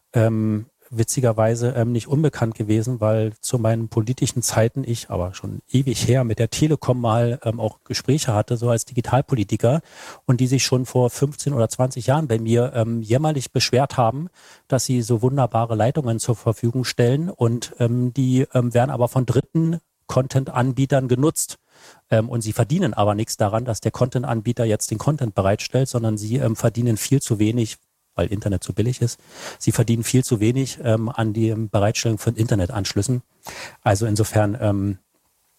witzigerweise nicht unbekannt gewesen, weil zu meinen politischen Zeiten ich, aber schon ewig her, mit der Telekom mal auch Gespräche hatte, so als Digitalpolitiker, und die sich schon vor 15 oder 20 Jahren bei mir jämmerlich beschwert haben, dass sie so wunderbare Leitungen zur Verfügung stellen, und die werden aber von dritten Content-Anbietern genutzt. Und sie verdienen aber nichts daran, dass der Content-Anbieter jetzt den Content bereitstellt, sondern sie verdienen viel zu wenig, weil Internet zu billig ist. Sie verdienen viel zu wenig an die Bereitstellung von Internetanschlüssen. Also insofern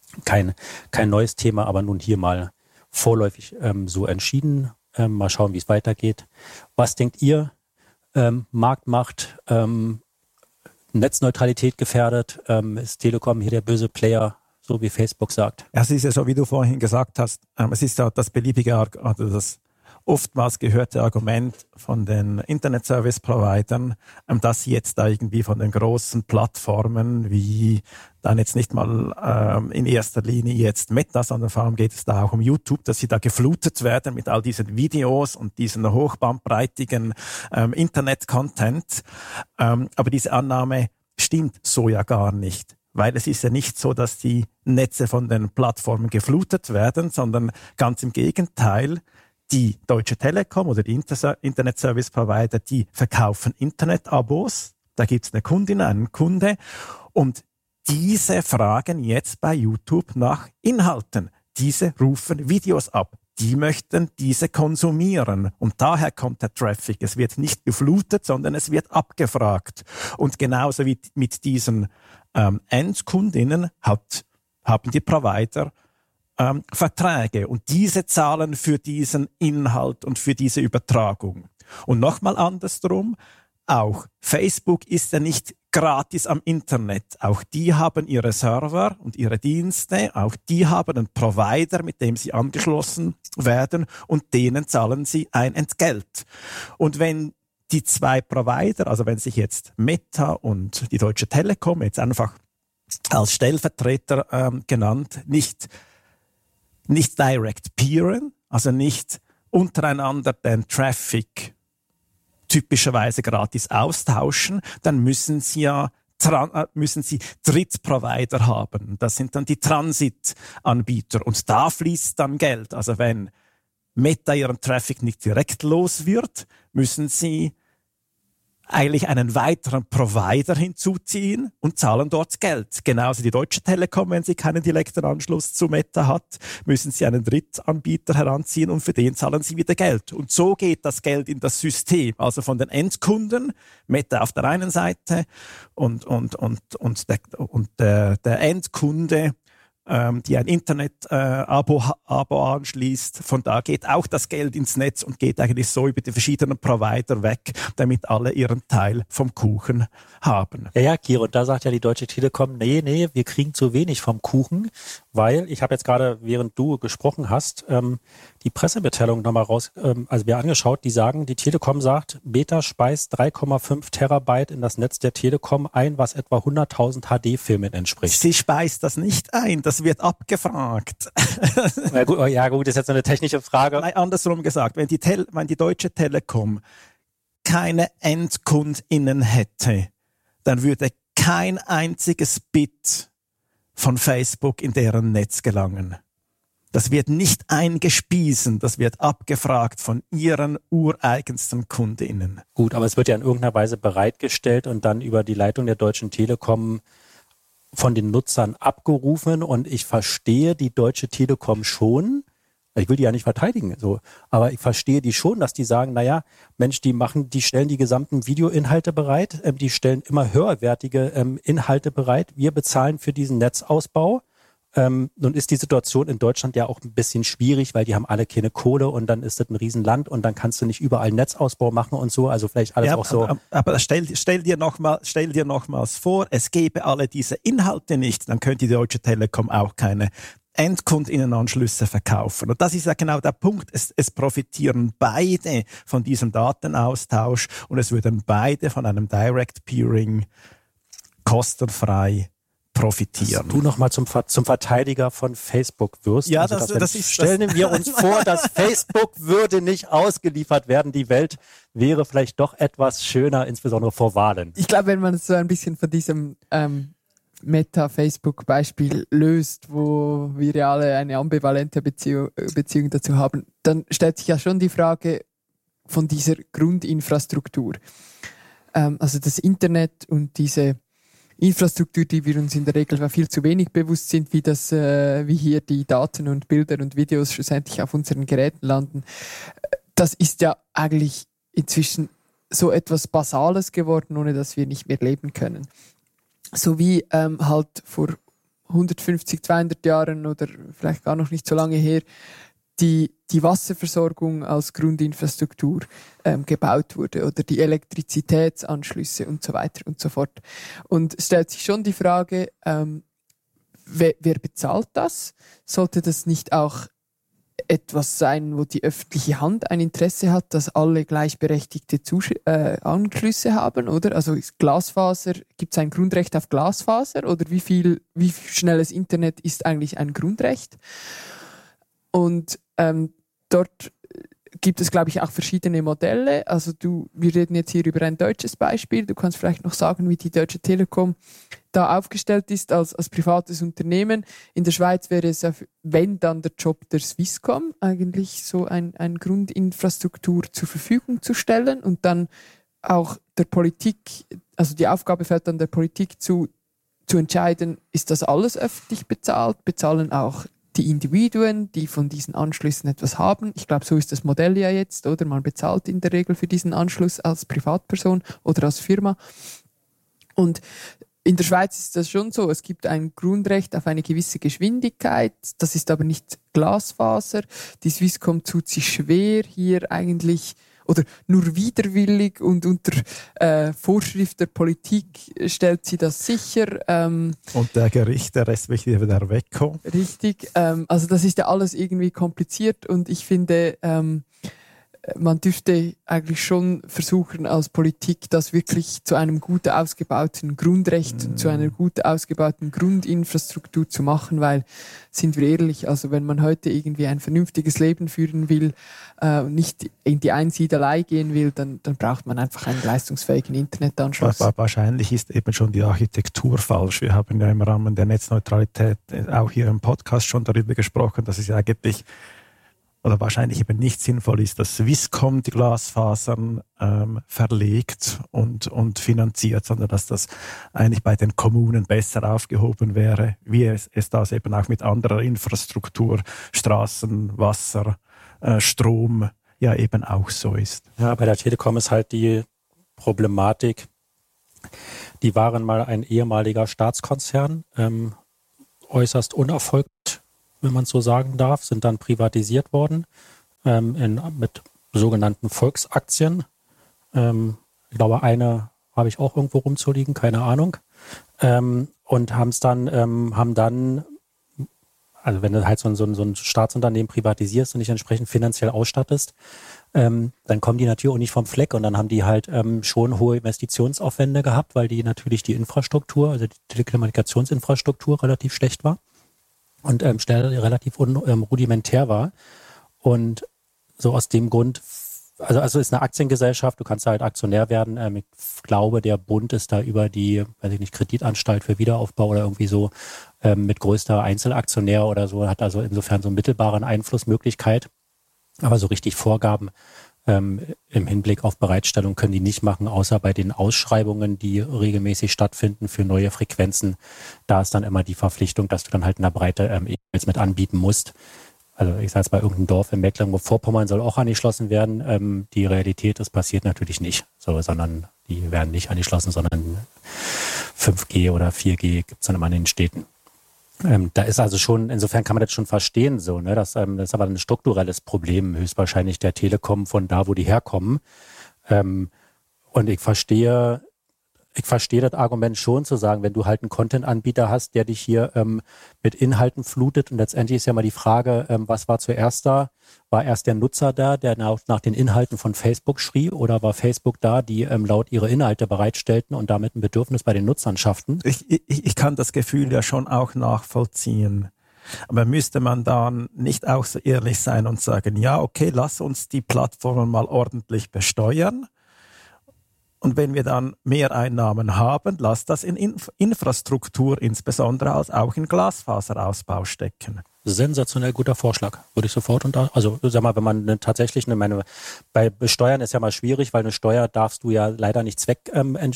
kein neues Thema, aber nun hier mal vorläufig so entschieden. Mal schauen, wie es weitergeht. Was denkt ihr? Marktmacht, Netzneutralität gefährdet, ist Telekom hier der böse Player, so wie Facebook sagt? Ja, es ist ja so, wie du vorhin gesagt hast, es ist ja das beliebige, also das oftmals gehörte Argument von den Internet-Service-Providern, dass sie jetzt da irgendwie von den großen Plattformen wie dann jetzt nicht mal in erster Linie jetzt Meta, sondern vor allem geht es da auch um YouTube, dass sie da geflutet werden mit all diesen Videos und diesen hochbandbreitigen Internet-Content. Aber diese Annahme stimmt so ja gar nicht. Weil es ist ja nicht so, dass die Netze von den Plattformen geflutet werden, sondern ganz im Gegenteil. Die Deutsche Telekom oder die Internet-Service-Provider, die verkaufen Internet-Abos. Da gibt's eine Kundin, einen Kunde. Und diese fragen jetzt bei YouTube nach Inhalten. Diese rufen Videos ab. Die möchten diese konsumieren. Und daher kommt der Traffic. Es wird nicht geflutet, sondern es wird abgefragt. Und genauso wie mit diesen Endkundinnen haben die Provider Verträge und diese zahlen für diesen Inhalt und für diese Übertragung. Und nochmal andersrum, auch Facebook ist ja nicht gratis am Internet. Auch die haben ihre Server und ihre Dienste, auch die haben einen Provider, mit dem sie angeschlossen werden und denen zahlen sie ein Entgelt. Und wenn die zwei Provider, also wenn sich jetzt Meta und die Deutsche Telekom jetzt einfach als Stellvertreter genannt, nicht direct peeren, also nicht untereinander den Traffic typischerweise gratis austauschen, dann müssen sie Drittprovider haben. Das sind dann die Transitanbieter und da fließt dann Geld. Also wenn Meta ihren Traffic nicht direkt los wird, müssen sie eigentlich einen weiteren Provider hinzuziehen und zahlen dort Geld. Genauso die Deutsche Telekom, wenn sie keinen direkten Anschluss zu Meta hat, müssen sie einen Drittanbieter heranziehen und für den zahlen sie wieder Geld. Und so geht das Geld in das System, also von den Endkunden, Meta auf der einen Seite und der Endkunde, die ein Internet-Abo anschließt. Von da geht auch das Geld ins Netz und geht eigentlich so über die verschiedenen Provider weg, damit alle ihren Teil vom Kuchen haben. Ja, Kiro, da sagt ja die Deutsche Telekom, nee, wir kriegen zu wenig vom Kuchen, weil ich habe jetzt gerade, während du gesprochen hast, die Pressemitteilung nochmal also wir angeschaut, die sagen, die Telekom sagt, Meta speist 3,5 Terabyte in das Netz der Telekom ein, was etwa 100.000 HD-Filmen entspricht. Sie speist das nicht ein, das wird abgefragt. Ja gut, das ist jetzt eine technische Frage. Nein, andersrum gesagt, wenn die Deutsche Telekom keine EndkundInnen hätte, dann würde kein einziges Bit von Facebook in deren Netz gelangen. Das wird nicht eingespiesen, das wird abgefragt von ihren ureigensten KundInnen. Gut, aber es wird ja in irgendeiner Weise bereitgestellt und dann über die Leitung der Deutschen Telekom von den Nutzern abgerufen. Und ich verstehe die Deutsche Telekom schon, ich will die ja nicht verteidigen, so, aber ich verstehe die schon, dass die sagen, naja, Mensch, die stellen die gesamten Videoinhalte bereit, die stellen immer höherwertige Inhalte bereit. Wir bezahlen für diesen Netzausbau. Nun ist die Situation in Deutschland ja auch ein bisschen schwierig, weil die haben alle keine Kohle und dann ist das ein Riesenland und dann kannst du nicht überall Netzausbau machen und so, also vielleicht alles auch so. Aber stell dir nochmals vor, es gäbe alle diese Inhalte nicht, dann könnte die Deutsche Telekom auch keine Endkundinnenanschlüsse verkaufen. Und das ist ja genau der Punkt. Es profitieren beide von diesem Datenaustausch und es würden beide von einem Direct Peering kostenfrei profitieren. Dass du nochmal zum Verteidiger von Facebook wirst. Ja, also stellen wir uns vor, dass Facebook würde nicht ausgeliefert werden. Die Welt wäre vielleicht doch etwas schöner, insbesondere vor Wahlen. Ich glaube, wenn man es so ein bisschen von diesem Meta-Facebook-Beispiel löst, wo wir ja alle eine ambivalente Beziehung dazu haben, dann stellt sich ja schon die Frage von dieser Grundinfrastruktur. Also das Internet und diese Infrastruktur, die wir uns in der Regel viel zu wenig bewusst sind, wie hier die Daten und Bilder und Videos schlussendlich auf unseren Geräten landen. Das ist ja eigentlich inzwischen so etwas Basales geworden, ohne dass wir nicht mehr leben können. So wie halt vor 150, 200 Jahren oder vielleicht gar noch nicht so lange her die Wasserversorgung als Grundinfrastruktur gebaut wurde oder die Elektrizitätsanschlüsse und so weiter und so fort. Und es stellt sich schon die Frage, wer bezahlt das? Sollte das nicht auch etwas sein, wo die öffentliche Hand ein Interesse hat, dass alle gleichberechtigte Anschlüsse haben, oder? Also Glasfaser, gibt es ein Grundrecht auf Glasfaser oder wie schnelles Internet ist eigentlich ein Grundrecht? Und dort gibt es, glaube ich, auch verschiedene Modelle. Also wir reden jetzt hier über ein deutsches Beispiel. Du kannst vielleicht noch sagen, wie die Deutsche Telekom da aufgestellt ist als privates Unternehmen. In der Schweiz wäre es, wenn dann der Job der Swisscom, eigentlich so ein Grundinfrastruktur zur Verfügung zu stellen und dann auch der Politik, also die Aufgabe fällt dann der Politik zu entscheiden, ist das alles öffentlich bezahlt, bezahlen auch die Individuen, die von diesen Anschlüssen etwas haben. Ich glaube, so ist das Modell ja jetzt, oder? Man bezahlt in der Regel für diesen Anschluss als Privatperson oder als Firma. Und in der Schweiz ist das schon so. Es gibt ein Grundrecht auf eine gewisse Geschwindigkeit. Das ist aber nicht Glasfaser. Die Swisscom tut sich schwer, hier eigentlich oder nur widerwillig und unter Vorschrift der Politik stellt sie das sicher. Und der Gerichte, respektive der WEKO. Richtig. Also das ist ja alles irgendwie kompliziert und ich finde, man dürfte eigentlich schon versuchen, als Politik das wirklich zu einem gut ausgebauten Grundrecht, zu einer gut ausgebauten Grundinfrastruktur zu machen, weil, sind wir ehrlich, also wenn man heute irgendwie ein vernünftiges Leben führen will, nicht in die Einsiedelei gehen will, dann braucht man einfach einen leistungsfähigen Internetanschluss. Wahrscheinlich ist eben schon die Architektur falsch. Wir haben ja im Rahmen der Netzneutralität auch hier im Podcast schon darüber gesprochen, dass es ja eigentlich oder wahrscheinlich eben nicht sinnvoll ist, dass Swisscom die Glasfasern verlegt und finanziert, sondern dass das eigentlich bei den Kommunen besser aufgehoben wäre, wie es das eben auch mit anderer Infrastruktur, Straßen, Wasser, Strom ja eben auch so ist. Ja, bei der Telekom ist halt die Problematik, die waren mal ein ehemaliger Staatskonzern, äußerst unerfolgreich, wenn man es so sagen darf, sind dann privatisiert worden mit sogenannten Volksaktien. Ich glaube, eine habe ich auch irgendwo rumzuliegen, keine Ahnung. Und haben dann, also wenn du halt so ein Staatsunternehmen privatisierst und dich entsprechend finanziell ausstattest, dann kommen die natürlich auch nicht vom Fleck und dann haben die halt schon hohe Investitionsaufwände gehabt, weil die natürlich die Infrastruktur, also die Telekommunikationsinfrastruktur relativ schlecht war. Und relativ rudimentär war. Und so aus dem Grund, also ist eine Aktiengesellschaft, du kannst halt Aktionär werden. Ich glaube, der Bund ist da über die, Kreditanstalt für Wiederaufbau oder irgendwie so mit größter Einzelaktionär oder so, hat also insofern so einen mittelbaren Einflussmöglichkeit. Aber so richtig Vorgaben im Hinblick auf Bereitstellung können die nicht machen, außer bei den Ausschreibungen, die regelmäßig stattfinden für neue Frequenzen. Da ist dann immer die Verpflichtung, dass du dann halt in der Breite jetzt mit anbieten musst. Also ich sage jetzt bei irgendeinem Dorf in Mecklenburg-Vorpommern soll auch angeschlossen werden. Die Realität, das passiert natürlich nicht, sondern die werden nicht angeschlossen, sondern 5G oder 4G gibt es dann immer in den Städten. Da ist also schon, insofern kann man das schon verstehen, so, ne? Das ist aber ein strukturelles Problem, höchstwahrscheinlich der Telekom von da, wo die herkommen. Und ich verstehe das Argument schon zu sagen, wenn du halt einen Content-Anbieter hast, der dich hier mit Inhalten flutet und letztendlich ist ja mal die Frage, was war zuerst da? War erst der Nutzer da, der nach den Inhalten von Facebook schrie oder war Facebook da, die laut ihre Inhalte bereitstellten und damit ein Bedürfnis bei den Nutzern schafften? Ich kann das Gefühl ja schon auch nachvollziehen. Aber müsste man dann nicht auch so ehrlich sein und sagen, ja, okay, lass uns die Plattformen mal ordentlich besteuern. Und wenn wir dann mehr Einnahmen haben, lass das in Infrastruktur, insbesondere als auch in Glasfaserausbau stecken. Sensationell guter Vorschlag, würde ich sofort also sag mal, wenn man tatsächlich bei Besteuern ist ja mal schwierig, weil eine Steuer darfst du ja leider nicht Zweck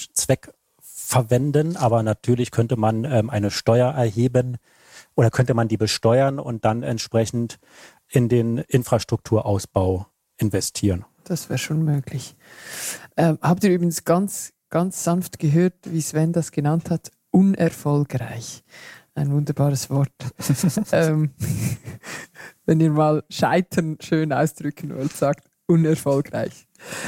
verwenden, aber natürlich könnte man eine Steuer erheben oder könnte man die besteuern und dann entsprechend in den Infrastrukturausbau investieren. Das wäre schon möglich. Habt ihr übrigens ganz, ganz sanft gehört, wie Sven das genannt hat, unerfolgreich. ein wunderbares Wort. Wenn ihr mal Scheitern schön ausdrücken wollt, sagt unerfolgreich.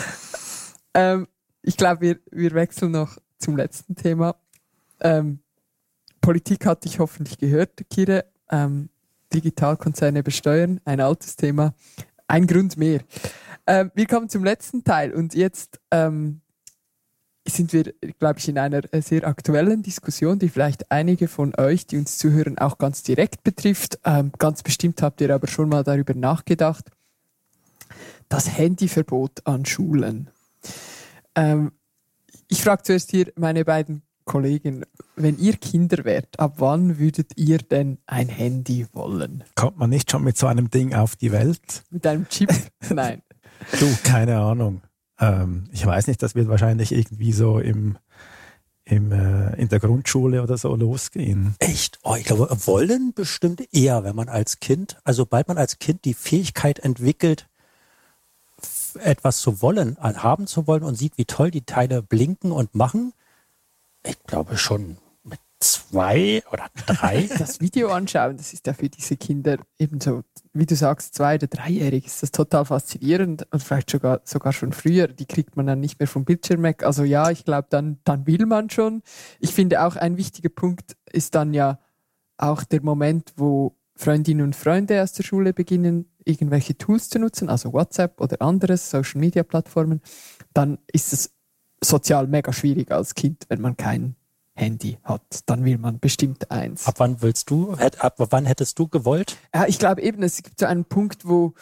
Ich glaube, wir wechseln noch zum letzten Thema. Politik hatte ich hoffentlich gehört, Kire. Digitalkonzerne besteuern, ein altes Thema. Ein Grund mehr. Wir kommen zum letzten Teil und jetzt sind wir, glaube ich, in einer sehr aktuellen Diskussion, die vielleicht einige von euch, die uns zuhören, auch ganz direkt betrifft. Ganz bestimmt habt ihr aber schon mal darüber nachgedacht. Das Handyverbot an Schulen. Ich frage zuerst hier meine beiden Kollegen, wenn ihr Kinder wärt, ab wann würdet ihr denn ein Handy wollen? Kommt man nicht schon mit so einem Ding auf die Welt? Mit einem Chip? Nein. Du, keine Ahnung. Ich weiß nicht, das wird wahrscheinlich irgendwie so in der Grundschule oder so losgehen. Echt? Oh, ich glaube, wollen bestimmt eher, wenn man als Kind, also sobald man als Kind die Fähigkeit entwickelt, etwas zu wollen, haben zu wollen und sieht, wie toll die Teile blinken und machen, ich glaube schon mit 2 oder 3. Das Video anschauen, das ist ja für diese Kinder ebenso, wie du sagst, 2- oder 3-jährig, ist das total faszinierend und vielleicht sogar schon früher. Die kriegt man dann nicht mehr vom Bildschirm weg. Also ja, ich glaube, dann will man schon. Ich finde auch ein wichtiger Punkt ist dann ja auch der Moment, wo Freundinnen und Freunde aus der Schule beginnen, irgendwelche Tools zu nutzen, also WhatsApp oder anderes, Social-Media-Plattformen. Dann ist es sozial mega schwierig als Kind, wenn man kein Handy hat. Dann will man bestimmt eins. Ab wann hättest du gewollt? Ja, ich glaube eben, es gibt so einen Punkt, wo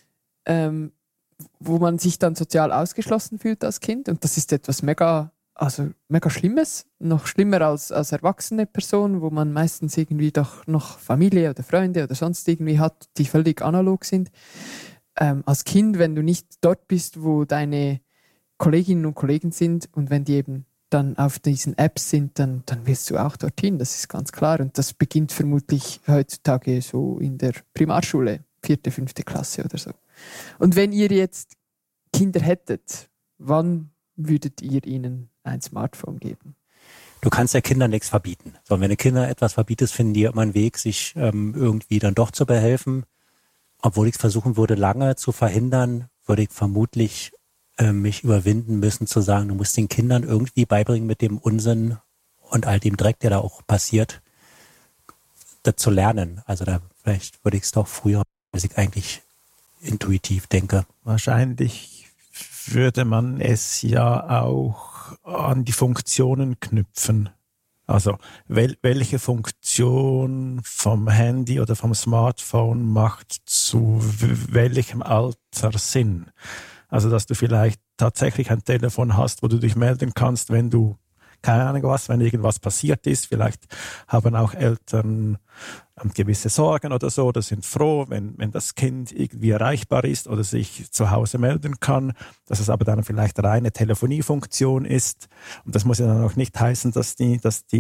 man sich dann sozial ausgeschlossen fühlt als Kind und das ist etwas mega Schlimmes, noch schlimmer als erwachsene Person, wo man meistens irgendwie doch noch Familie oder Freunde oder sonst irgendwie hat, die völlig analog sind. Als Kind, wenn du nicht dort bist, wo deine Kolleginnen und Kollegen sind und wenn die eben dann auf diesen Apps sind, dann willst du auch dorthin, das ist ganz klar. Und das beginnt vermutlich heutzutage so in der Primarschule, 4., 5. Klasse oder so. Und wenn ihr jetzt Kinder hättet, wann würdet ihr ihnen ein Smartphone geben? Du kannst ja Kindern nichts verbieten. So, wenn du Kindern etwas verbietest, finden die immer einen Weg, sich irgendwie dann doch zu behelfen. Obwohl ich es versuchen würde, lange zu verhindern, würde ich vermutlich mich überwinden müssen, zu sagen, du musst den Kindern irgendwie beibringen, mit dem Unsinn und all dem Dreck, der da auch passiert, das zu lernen. Also da vielleicht würde ich es doch früher, als ich eigentlich intuitiv denke. Wahrscheinlich würde man es ja auch an die Funktionen knüpfen. Also welche Funktion vom Handy oder vom Smartphone macht zu welchem Alter Sinn? Also dass du vielleicht tatsächlich ein Telefon hast, wo du dich melden kannst, wenn du, keine Ahnung was, wenn irgendwas passiert ist. Vielleicht haben auch Eltern gewisse Sorgen oder so, oder sind froh, wenn das Kind irgendwie erreichbar ist oder sich zu Hause melden kann, dass es aber dann vielleicht eine reine Telefoniefunktion ist. Und das muss ja dann auch nicht heißen, dass die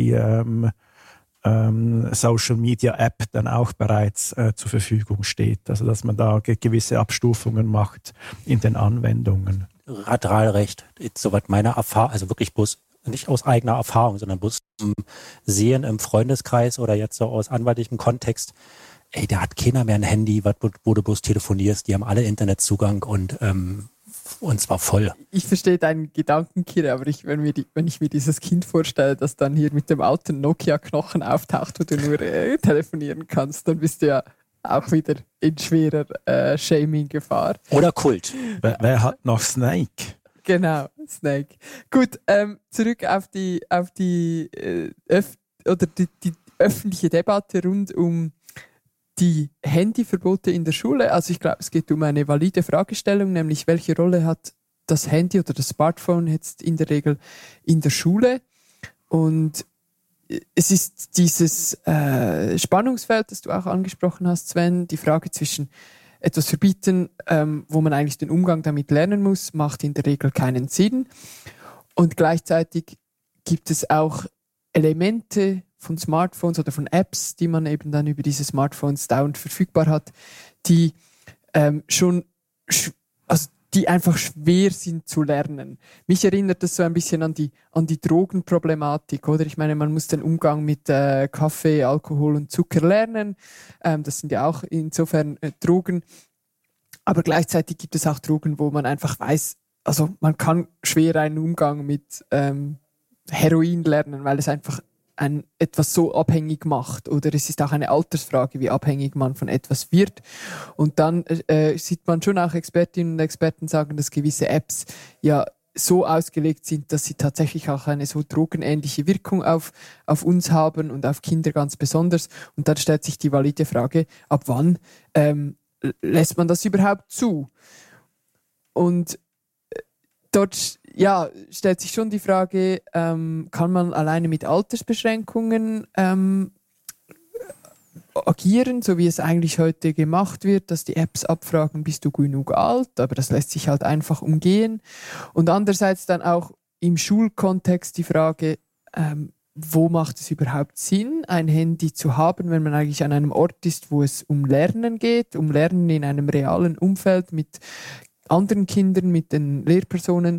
Social Media App dann auch bereits zur Verfügung steht. Also dass man da gewisse Abstufungen macht in den Anwendungen. Radral recht. Soweit meine Erfahrung, also wirklich bloß nicht aus eigener Erfahrung, sondern bloß Sehen im Freundeskreis oder jetzt so aus anwaltlichem Kontext. Ey, da hat keiner mehr ein Handy, wo du bloß telefonierst. Die haben alle Internetzugang und zwar voll. Ich verstehe deinen Gedanken, Kira, aber wenn ich mir dieses Kind vorstelle, das dann hier mit dem alten Nokia-Knochen auftaucht, wo du nur telefonieren kannst, dann bist du ja auch wieder in schwerer Shaming-Gefahr. Oder Kult. Wer hat noch Snake? Genau, Snake. Gut, zurück auf die öffentliche Debatte rund um die Handyverbote in der Schule. Also ich glaube, es geht um eine valide Fragestellung, nämlich welche Rolle hat das Handy oder das Smartphone jetzt in der Regel in der Schule? Und es ist dieses Spannungsfeld, das du auch angesprochen hast, Sven, die Frage zwischen etwas verbieten, wo man eigentlich den Umgang damit lernen muss, macht in der Regel keinen Sinn. Und gleichzeitig gibt es auch Elemente von Smartphones oder von Apps, die man eben dann über diese Smartphones dauernd verfügbar hat, die die einfach schwer sind zu lernen. Mich erinnert das so ein bisschen an die Drogenproblematik, oder? Ich meine, man muss den Umgang mit Kaffee, Alkohol und Zucker lernen. Das sind ja auch insofern Drogen. Aber gleichzeitig gibt es auch Drogen, wo man einfach weiß, also man kann schwer einen Umgang mit Heroin lernen, weil es einfach etwas so abhängig macht. Oder es ist auch eine Altersfrage, wie abhängig man von etwas wird. Und dann sieht man schon auch Expertinnen und Experten sagen, dass gewisse Apps ja so ausgelegt sind, dass sie tatsächlich auch eine so drogenähnliche Wirkung auf uns haben und auf Kinder ganz besonders. Und dann stellt sich die valide Frage, ab wann lässt man das überhaupt zu? Und dort stellt sich schon die Frage, kann man alleine mit Altersbeschränkungen agieren, so wie es eigentlich heute gemacht wird, dass die Apps abfragen, bist du genug alt, aber das lässt sich halt einfach umgehen. Und andererseits dann auch im Schulkontext die Frage, wo macht es überhaupt Sinn, ein Handy zu haben, wenn man eigentlich an einem Ort ist, wo es um Lernen geht, um Lernen in einem realen Umfeld mit anderen Kindern, mit den Lehrpersonen.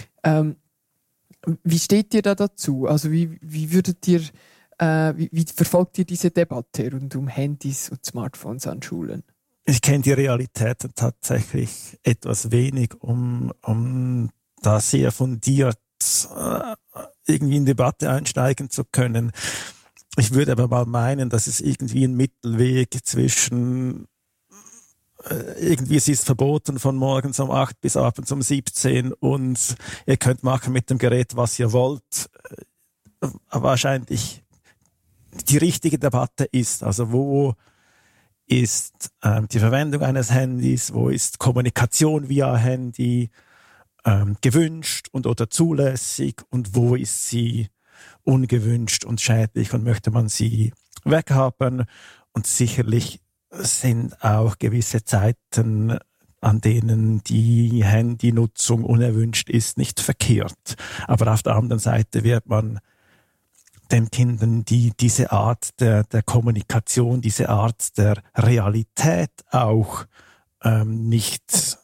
Wie steht ihr da dazu? Also wie würdet ihr, wie verfolgt ihr diese Debatte rund um Handys und Smartphones an Schulen? Ich kenne die Realitäten tatsächlich etwas wenig, um da sehr fundiert irgendwie in Debatte einsteigen zu können. Ich würde aber mal meinen, dass es irgendwie ein Mittelweg zwischen irgendwie es ist verboten von morgens um 8 bis abends um 17 und ihr könnt machen mit dem Gerät, was ihr wollt, wahrscheinlich die richtige Debatte ist. Also wo ist die Verwendung eines Handys, wo ist Kommunikation via Handy gewünscht und oder zulässig und wo ist sie ungewünscht und schädlich und möchte man sie weghaben. Und sicherlich sind auch gewisse Zeiten, an denen die Handynutzung unerwünscht ist, nicht verkehrt. Aber auf der anderen Seite wird man den Kindern diese Art der Kommunikation, diese Art der Realität auch nicht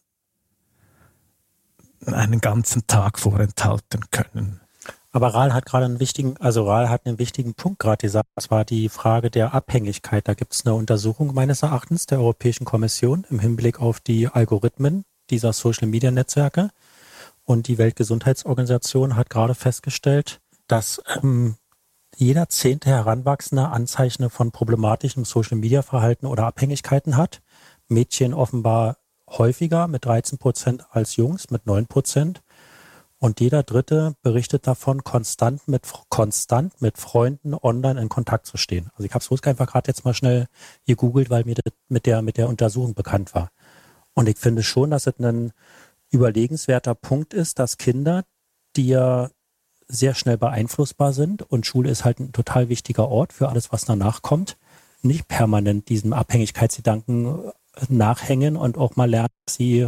einen ganzen Tag vorenthalten können. Aber Rahl hat einen wichtigen Punkt gerade gesagt. Das war die Frage der Abhängigkeit. Da gibt es eine Untersuchung meines Erachtens der Europäischen Kommission im Hinblick auf die Algorithmen dieser Social-Media-Netzwerke. Und die Weltgesundheitsorganisation hat gerade festgestellt, dass jeder 10. Heranwachsende Anzeichen von problematischem Social-Media-Verhalten oder Abhängigkeiten hat. Mädchen offenbar häufiger mit 13% als Jungs mit 9%. Und jeder Dritte berichtet davon, konstant mit Freunden online in Kontakt zu stehen. Also ich habe es einfach gerade jetzt mal schnell gegoogelt, weil mir das mit der Untersuchung bekannt war. Und ich finde schon, dass es ein überlegenswerter Punkt ist, dass Kinder, die ja sehr schnell beeinflussbar sind und Schule ist halt ein total wichtiger Ort für alles, was danach kommt, nicht permanent diesem Abhängigkeitsgedanken nachhängen und auch mal lernen, dass sie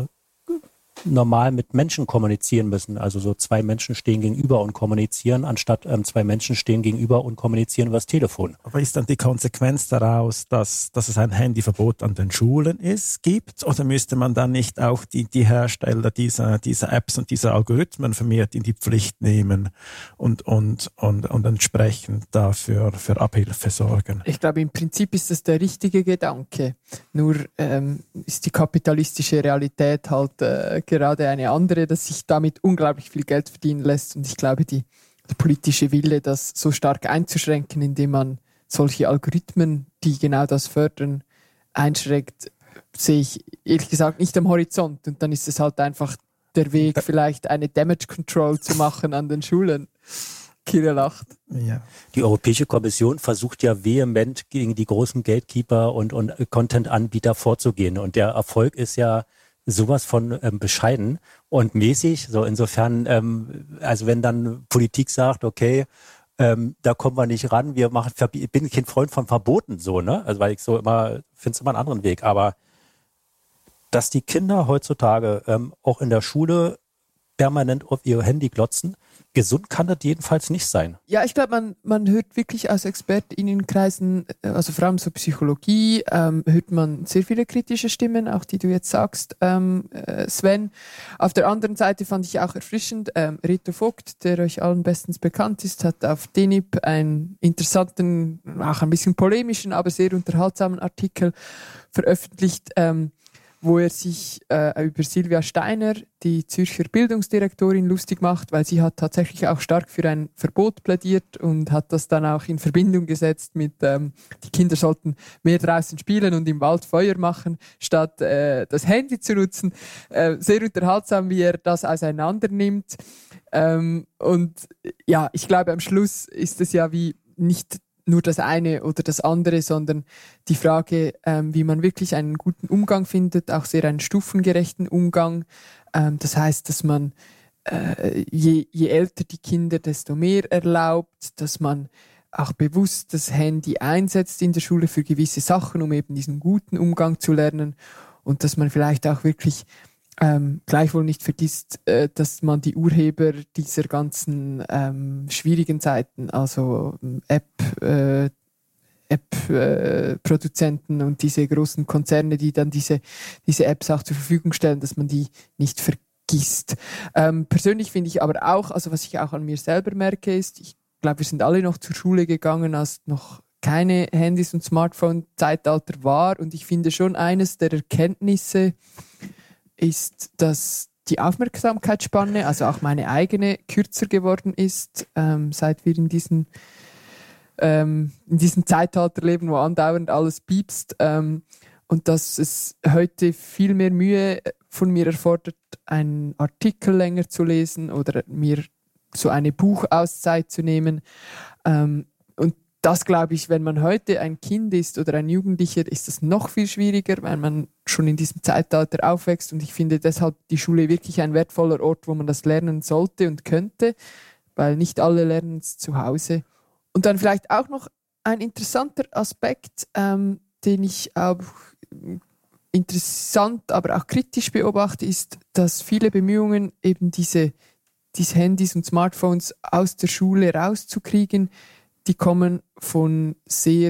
normal mit Menschen kommunizieren müssen. Also so 2 Menschen stehen gegenüber und kommunizieren, anstatt 2 Menschen stehen gegenüber und kommunizieren über das Telefon. Aber ist dann die Konsequenz daraus, dass es ein Handyverbot an den Schulen gibt? Oder müsste man dann nicht auch die Hersteller dieser Apps und dieser Algorithmen vermehrt in die Pflicht nehmen und entsprechend dafür für Abhilfe sorgen? Ich glaube, im Prinzip ist das der richtige Gedanke. Nur ist die kapitalistische Realität halt gerade eine andere, dass sich damit unglaublich viel Geld verdienen lässt. Und ich glaube, der politische Wille, das so stark einzuschränken, indem man solche Algorithmen, die genau das fördern, einschränkt, sehe ich ehrlich gesagt nicht am Horizont. Und dann ist es halt einfach der Weg, vielleicht eine Damage Control zu machen an den Schulen. Kira lacht. Ja. Die Europäische Kommission versucht ja vehement gegen die großen Gatekeeper und Content-Anbieter vorzugehen. Und der Erfolg ist ja sowas von bescheiden und mäßig. So insofern, also wenn dann Politik sagt, okay, da kommen wir nicht ran, ich bin kein Freund von Verboten, so, ne? Also weil ich so finde es immer einen anderen Weg. Aber dass die Kinder heutzutage auch in der Schule permanent auf ihr Handy glotzen, gesund kann das jedenfalls nicht sein. Ja, ich glaube, man hört wirklich aus ExpertInnenkreisen, also vor allem so Psychologie, hört man sehr viele kritische Stimmen, auch die du jetzt sagst, Sven. Auf der anderen Seite fand ich auch erfrischend, Reto Vogt, der euch allen bestens bekannt ist, hat auf DENIP einen interessanten, auch ein bisschen polemischen, aber sehr unterhaltsamen Artikel veröffentlicht, wo er sich über Silvia Steiner, die Zürcher Bildungsdirektorin, lustig macht, weil sie hat tatsächlich auch stark für ein Verbot plädiert und hat das dann auch in Verbindung gesetzt mit, die Kinder sollten mehr draußen spielen und im Wald Feuer machen, statt das Handy zu nutzen. Sehr unterhaltsam, wie er das auseinander nimmt. Und ja, ich glaube, am Schluss ist es ja wie nicht nur das eine oder das andere, sondern die Frage, wie man wirklich einen guten Umgang findet, auch sehr einen stufengerechten Umgang. Das heißt, dass man je älter die Kinder, desto mehr erlaubt, dass man auch bewusst das Handy einsetzt in der Schule für gewisse Sachen, um eben diesen guten Umgang zu lernen und dass man vielleicht auch wirklich gleichwohl nicht vergisst, dass man die Urheber dieser ganzen schwierigen Zeiten, also App-Produzenten und diese großen Konzerne, die dann diese Apps auch zur Verfügung stellen, dass man die nicht vergisst. Persönlich finde ich aber auch, also was ich auch an mir selber merke, ist, ich glaube, wir sind alle noch zur Schule gegangen, als noch keine Handys und Smartphone-Zeitalter war, und ich finde schon, eines der Erkenntnisse ist, dass die Aufmerksamkeitsspanne, also auch meine eigene, kürzer geworden ist, seit wir in diesem Zeitalter leben, wo andauernd alles piepst, und dass es heute viel mehr Mühe von mir erfordert, einen Artikel länger zu lesen oder mir so eine Buchauszeit zu nehmen. Und das, glaube ich, wenn man heute ein Kind ist oder ein Jugendlicher, ist das noch viel schwieriger, weil man schon in diesem Zeitalter aufwächst. Und ich finde deshalb die Schule wirklich ein wertvoller Ort, wo man das lernen sollte und könnte, weil nicht alle lernen es zu Hause. Und dann vielleicht auch noch ein interessanter Aspekt, den ich auch interessant, aber auch kritisch beobachte, ist, dass viele Bemühungen, eben diese Handys und Smartphones aus der Schule rauszukriegen, die kommen von sehr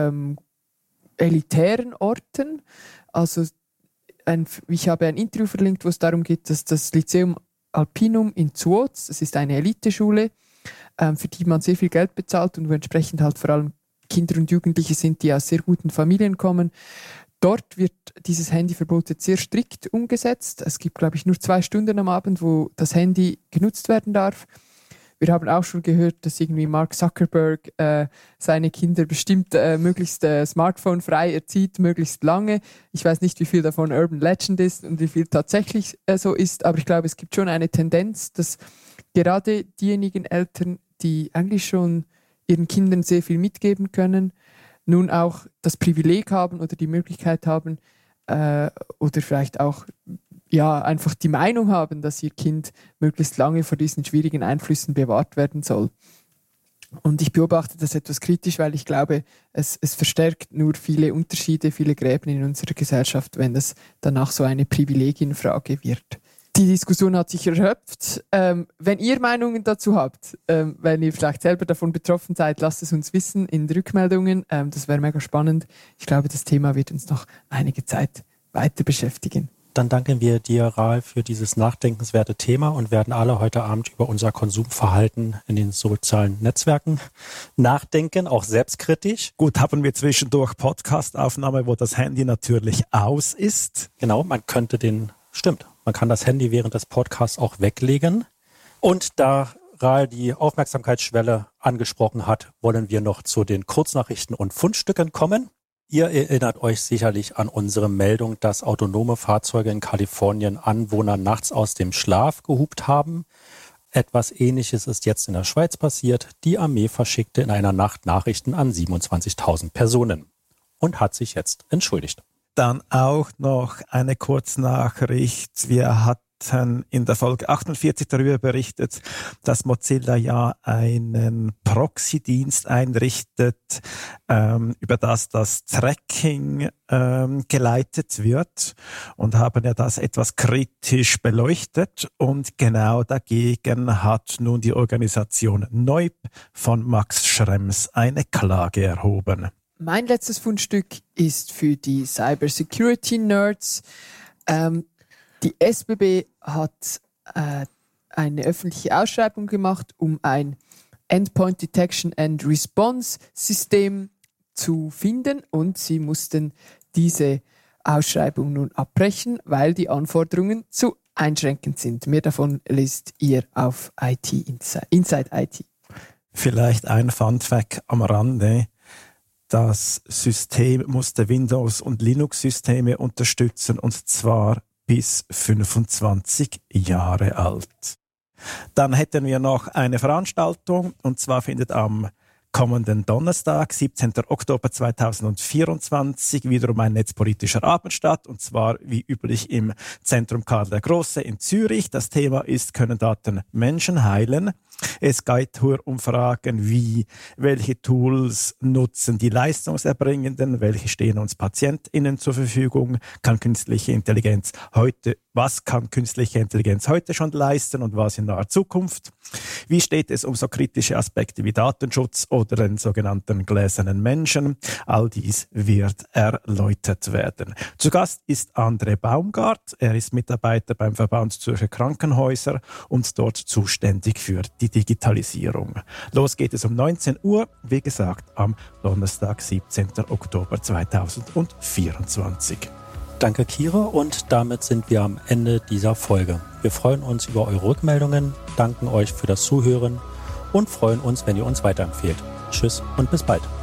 elitären Orten. Also ich habe ein Interview verlinkt, wo es darum geht, dass das Lyceum Alpinum in Zuoz, das ist eine Eliteschule, für die man sehr viel Geld bezahlt und wo entsprechend halt vor allem Kinder und Jugendliche sind, die aus sehr guten Familien kommen. Dort wird dieses Handyverbot jetzt sehr strikt umgesetzt. Es gibt, glaube ich, nur 2 Stunden am Abend, wo das Handy genutzt werden darf. Wir haben auch schon gehört, dass irgendwie Mark Zuckerberg seine Kinder bestimmt möglichst smartphone-frei erzieht, möglichst lange. Ich weiß nicht, wie viel davon Urban Legend ist und wie viel tatsächlich so ist, aber ich glaube, es gibt schon eine Tendenz, dass gerade diejenigen Eltern, die eigentlich schon ihren Kindern sehr viel mitgeben können, nun auch das Privileg haben oder die Möglichkeit haben oder vielleicht auch einfach die Meinung haben, dass ihr Kind möglichst lange vor diesen schwierigen Einflüssen bewahrt werden soll. Und ich beobachte das etwas kritisch, weil ich glaube, es verstärkt nur viele Unterschiede, viele Gräben in unserer Gesellschaft, wenn das danach so eine Privilegienfrage wird. Die Diskussion hat sich erschöpft. Wenn ihr Meinungen dazu habt, wenn ihr vielleicht selber davon betroffen seid, lasst es uns wissen in Rückmeldungen. Das wäre mega spannend. Ich glaube, das Thema wird uns noch einige Zeit weiter beschäftigen. Dann danken wir dir, Ralf, für dieses nachdenkenswerte Thema und werden alle heute Abend über unser Konsumverhalten in den sozialen Netzwerken nachdenken, auch selbstkritisch. Gut, haben wir zwischendurch Podcast-Aufnahme, wo das Handy natürlich aus ist. Genau, man kann das Handy während des Podcasts auch weglegen. Und da Ralf die Aufmerksamkeitsschwelle angesprochen hat, wollen wir noch zu den Kurznachrichten und Fundstücken kommen. Ihr erinnert euch sicherlich an unsere Meldung, dass autonome Fahrzeuge in Kalifornien Anwohner nachts aus dem Schlaf gehupt haben. Etwas Ähnliches ist jetzt in der Schweiz passiert. Die Armee verschickte in einer Nacht Nachrichten an 27.000 Personen und hat sich jetzt entschuldigt. Dann auch noch eine Kurznachricht. Wir hatten hatten in der Folge 48 darüber berichtet, dass Mozilla ja einen Proxy-Dienst einrichtet, über das Tracking geleitet wird, und haben ja das etwas kritisch beleuchtet, und genau dagegen hat nun die Organisation Neub von Max Schrems eine Klage erhoben. Mein letztes Fundstück ist für die Cybersecurity-Nerds. Die SBB hat eine öffentliche Ausschreibung gemacht, um ein Endpoint Detection and Response System zu finden, und sie mussten diese Ausschreibung nun abbrechen, weil die Anforderungen zu einschränkend sind. Mehr davon lest ihr auf Inside IT. Vielleicht ein Funfact am Rande. Das System musste Windows- und Linux-Systeme unterstützen, und zwar bis 25 Jahre alt. Dann hätten wir noch eine Veranstaltung, und zwar findet am kommenden Donnerstag, 17. Oktober 2024, wiederum ein netzpolitischer Abend statt, und zwar wie üblich im Zentrum Karl der Große in Zürich. Das Thema ist: Können Daten Menschen heilen? Es geht hier um Fragen wie: Welche Tools nutzen die Leistungserbringenden? Welche stehen uns PatientInnen zur Verfügung? Was kann künstliche Intelligenz heute schon leisten und was in naher Zukunft? Wie steht es um so kritische Aspekte wie Datenschutz oder den sogenannten gläsernen Menschen? All dies wird erläutert werden. Zu Gast ist André Baumgart. Er ist Mitarbeiter beim Verband Zürcher Krankenhäuser und dort zuständig für die Digitalisierung. Los geht es um 19 Uhr, wie gesagt, am Donnerstag, 17. Oktober 2024. Danke, Kira, und damit sind wir am Ende dieser Folge. Wir freuen uns über eure Rückmeldungen, danken euch für das Zuhören und freuen uns, wenn ihr uns weiterempfehlt. Tschüss und bis bald.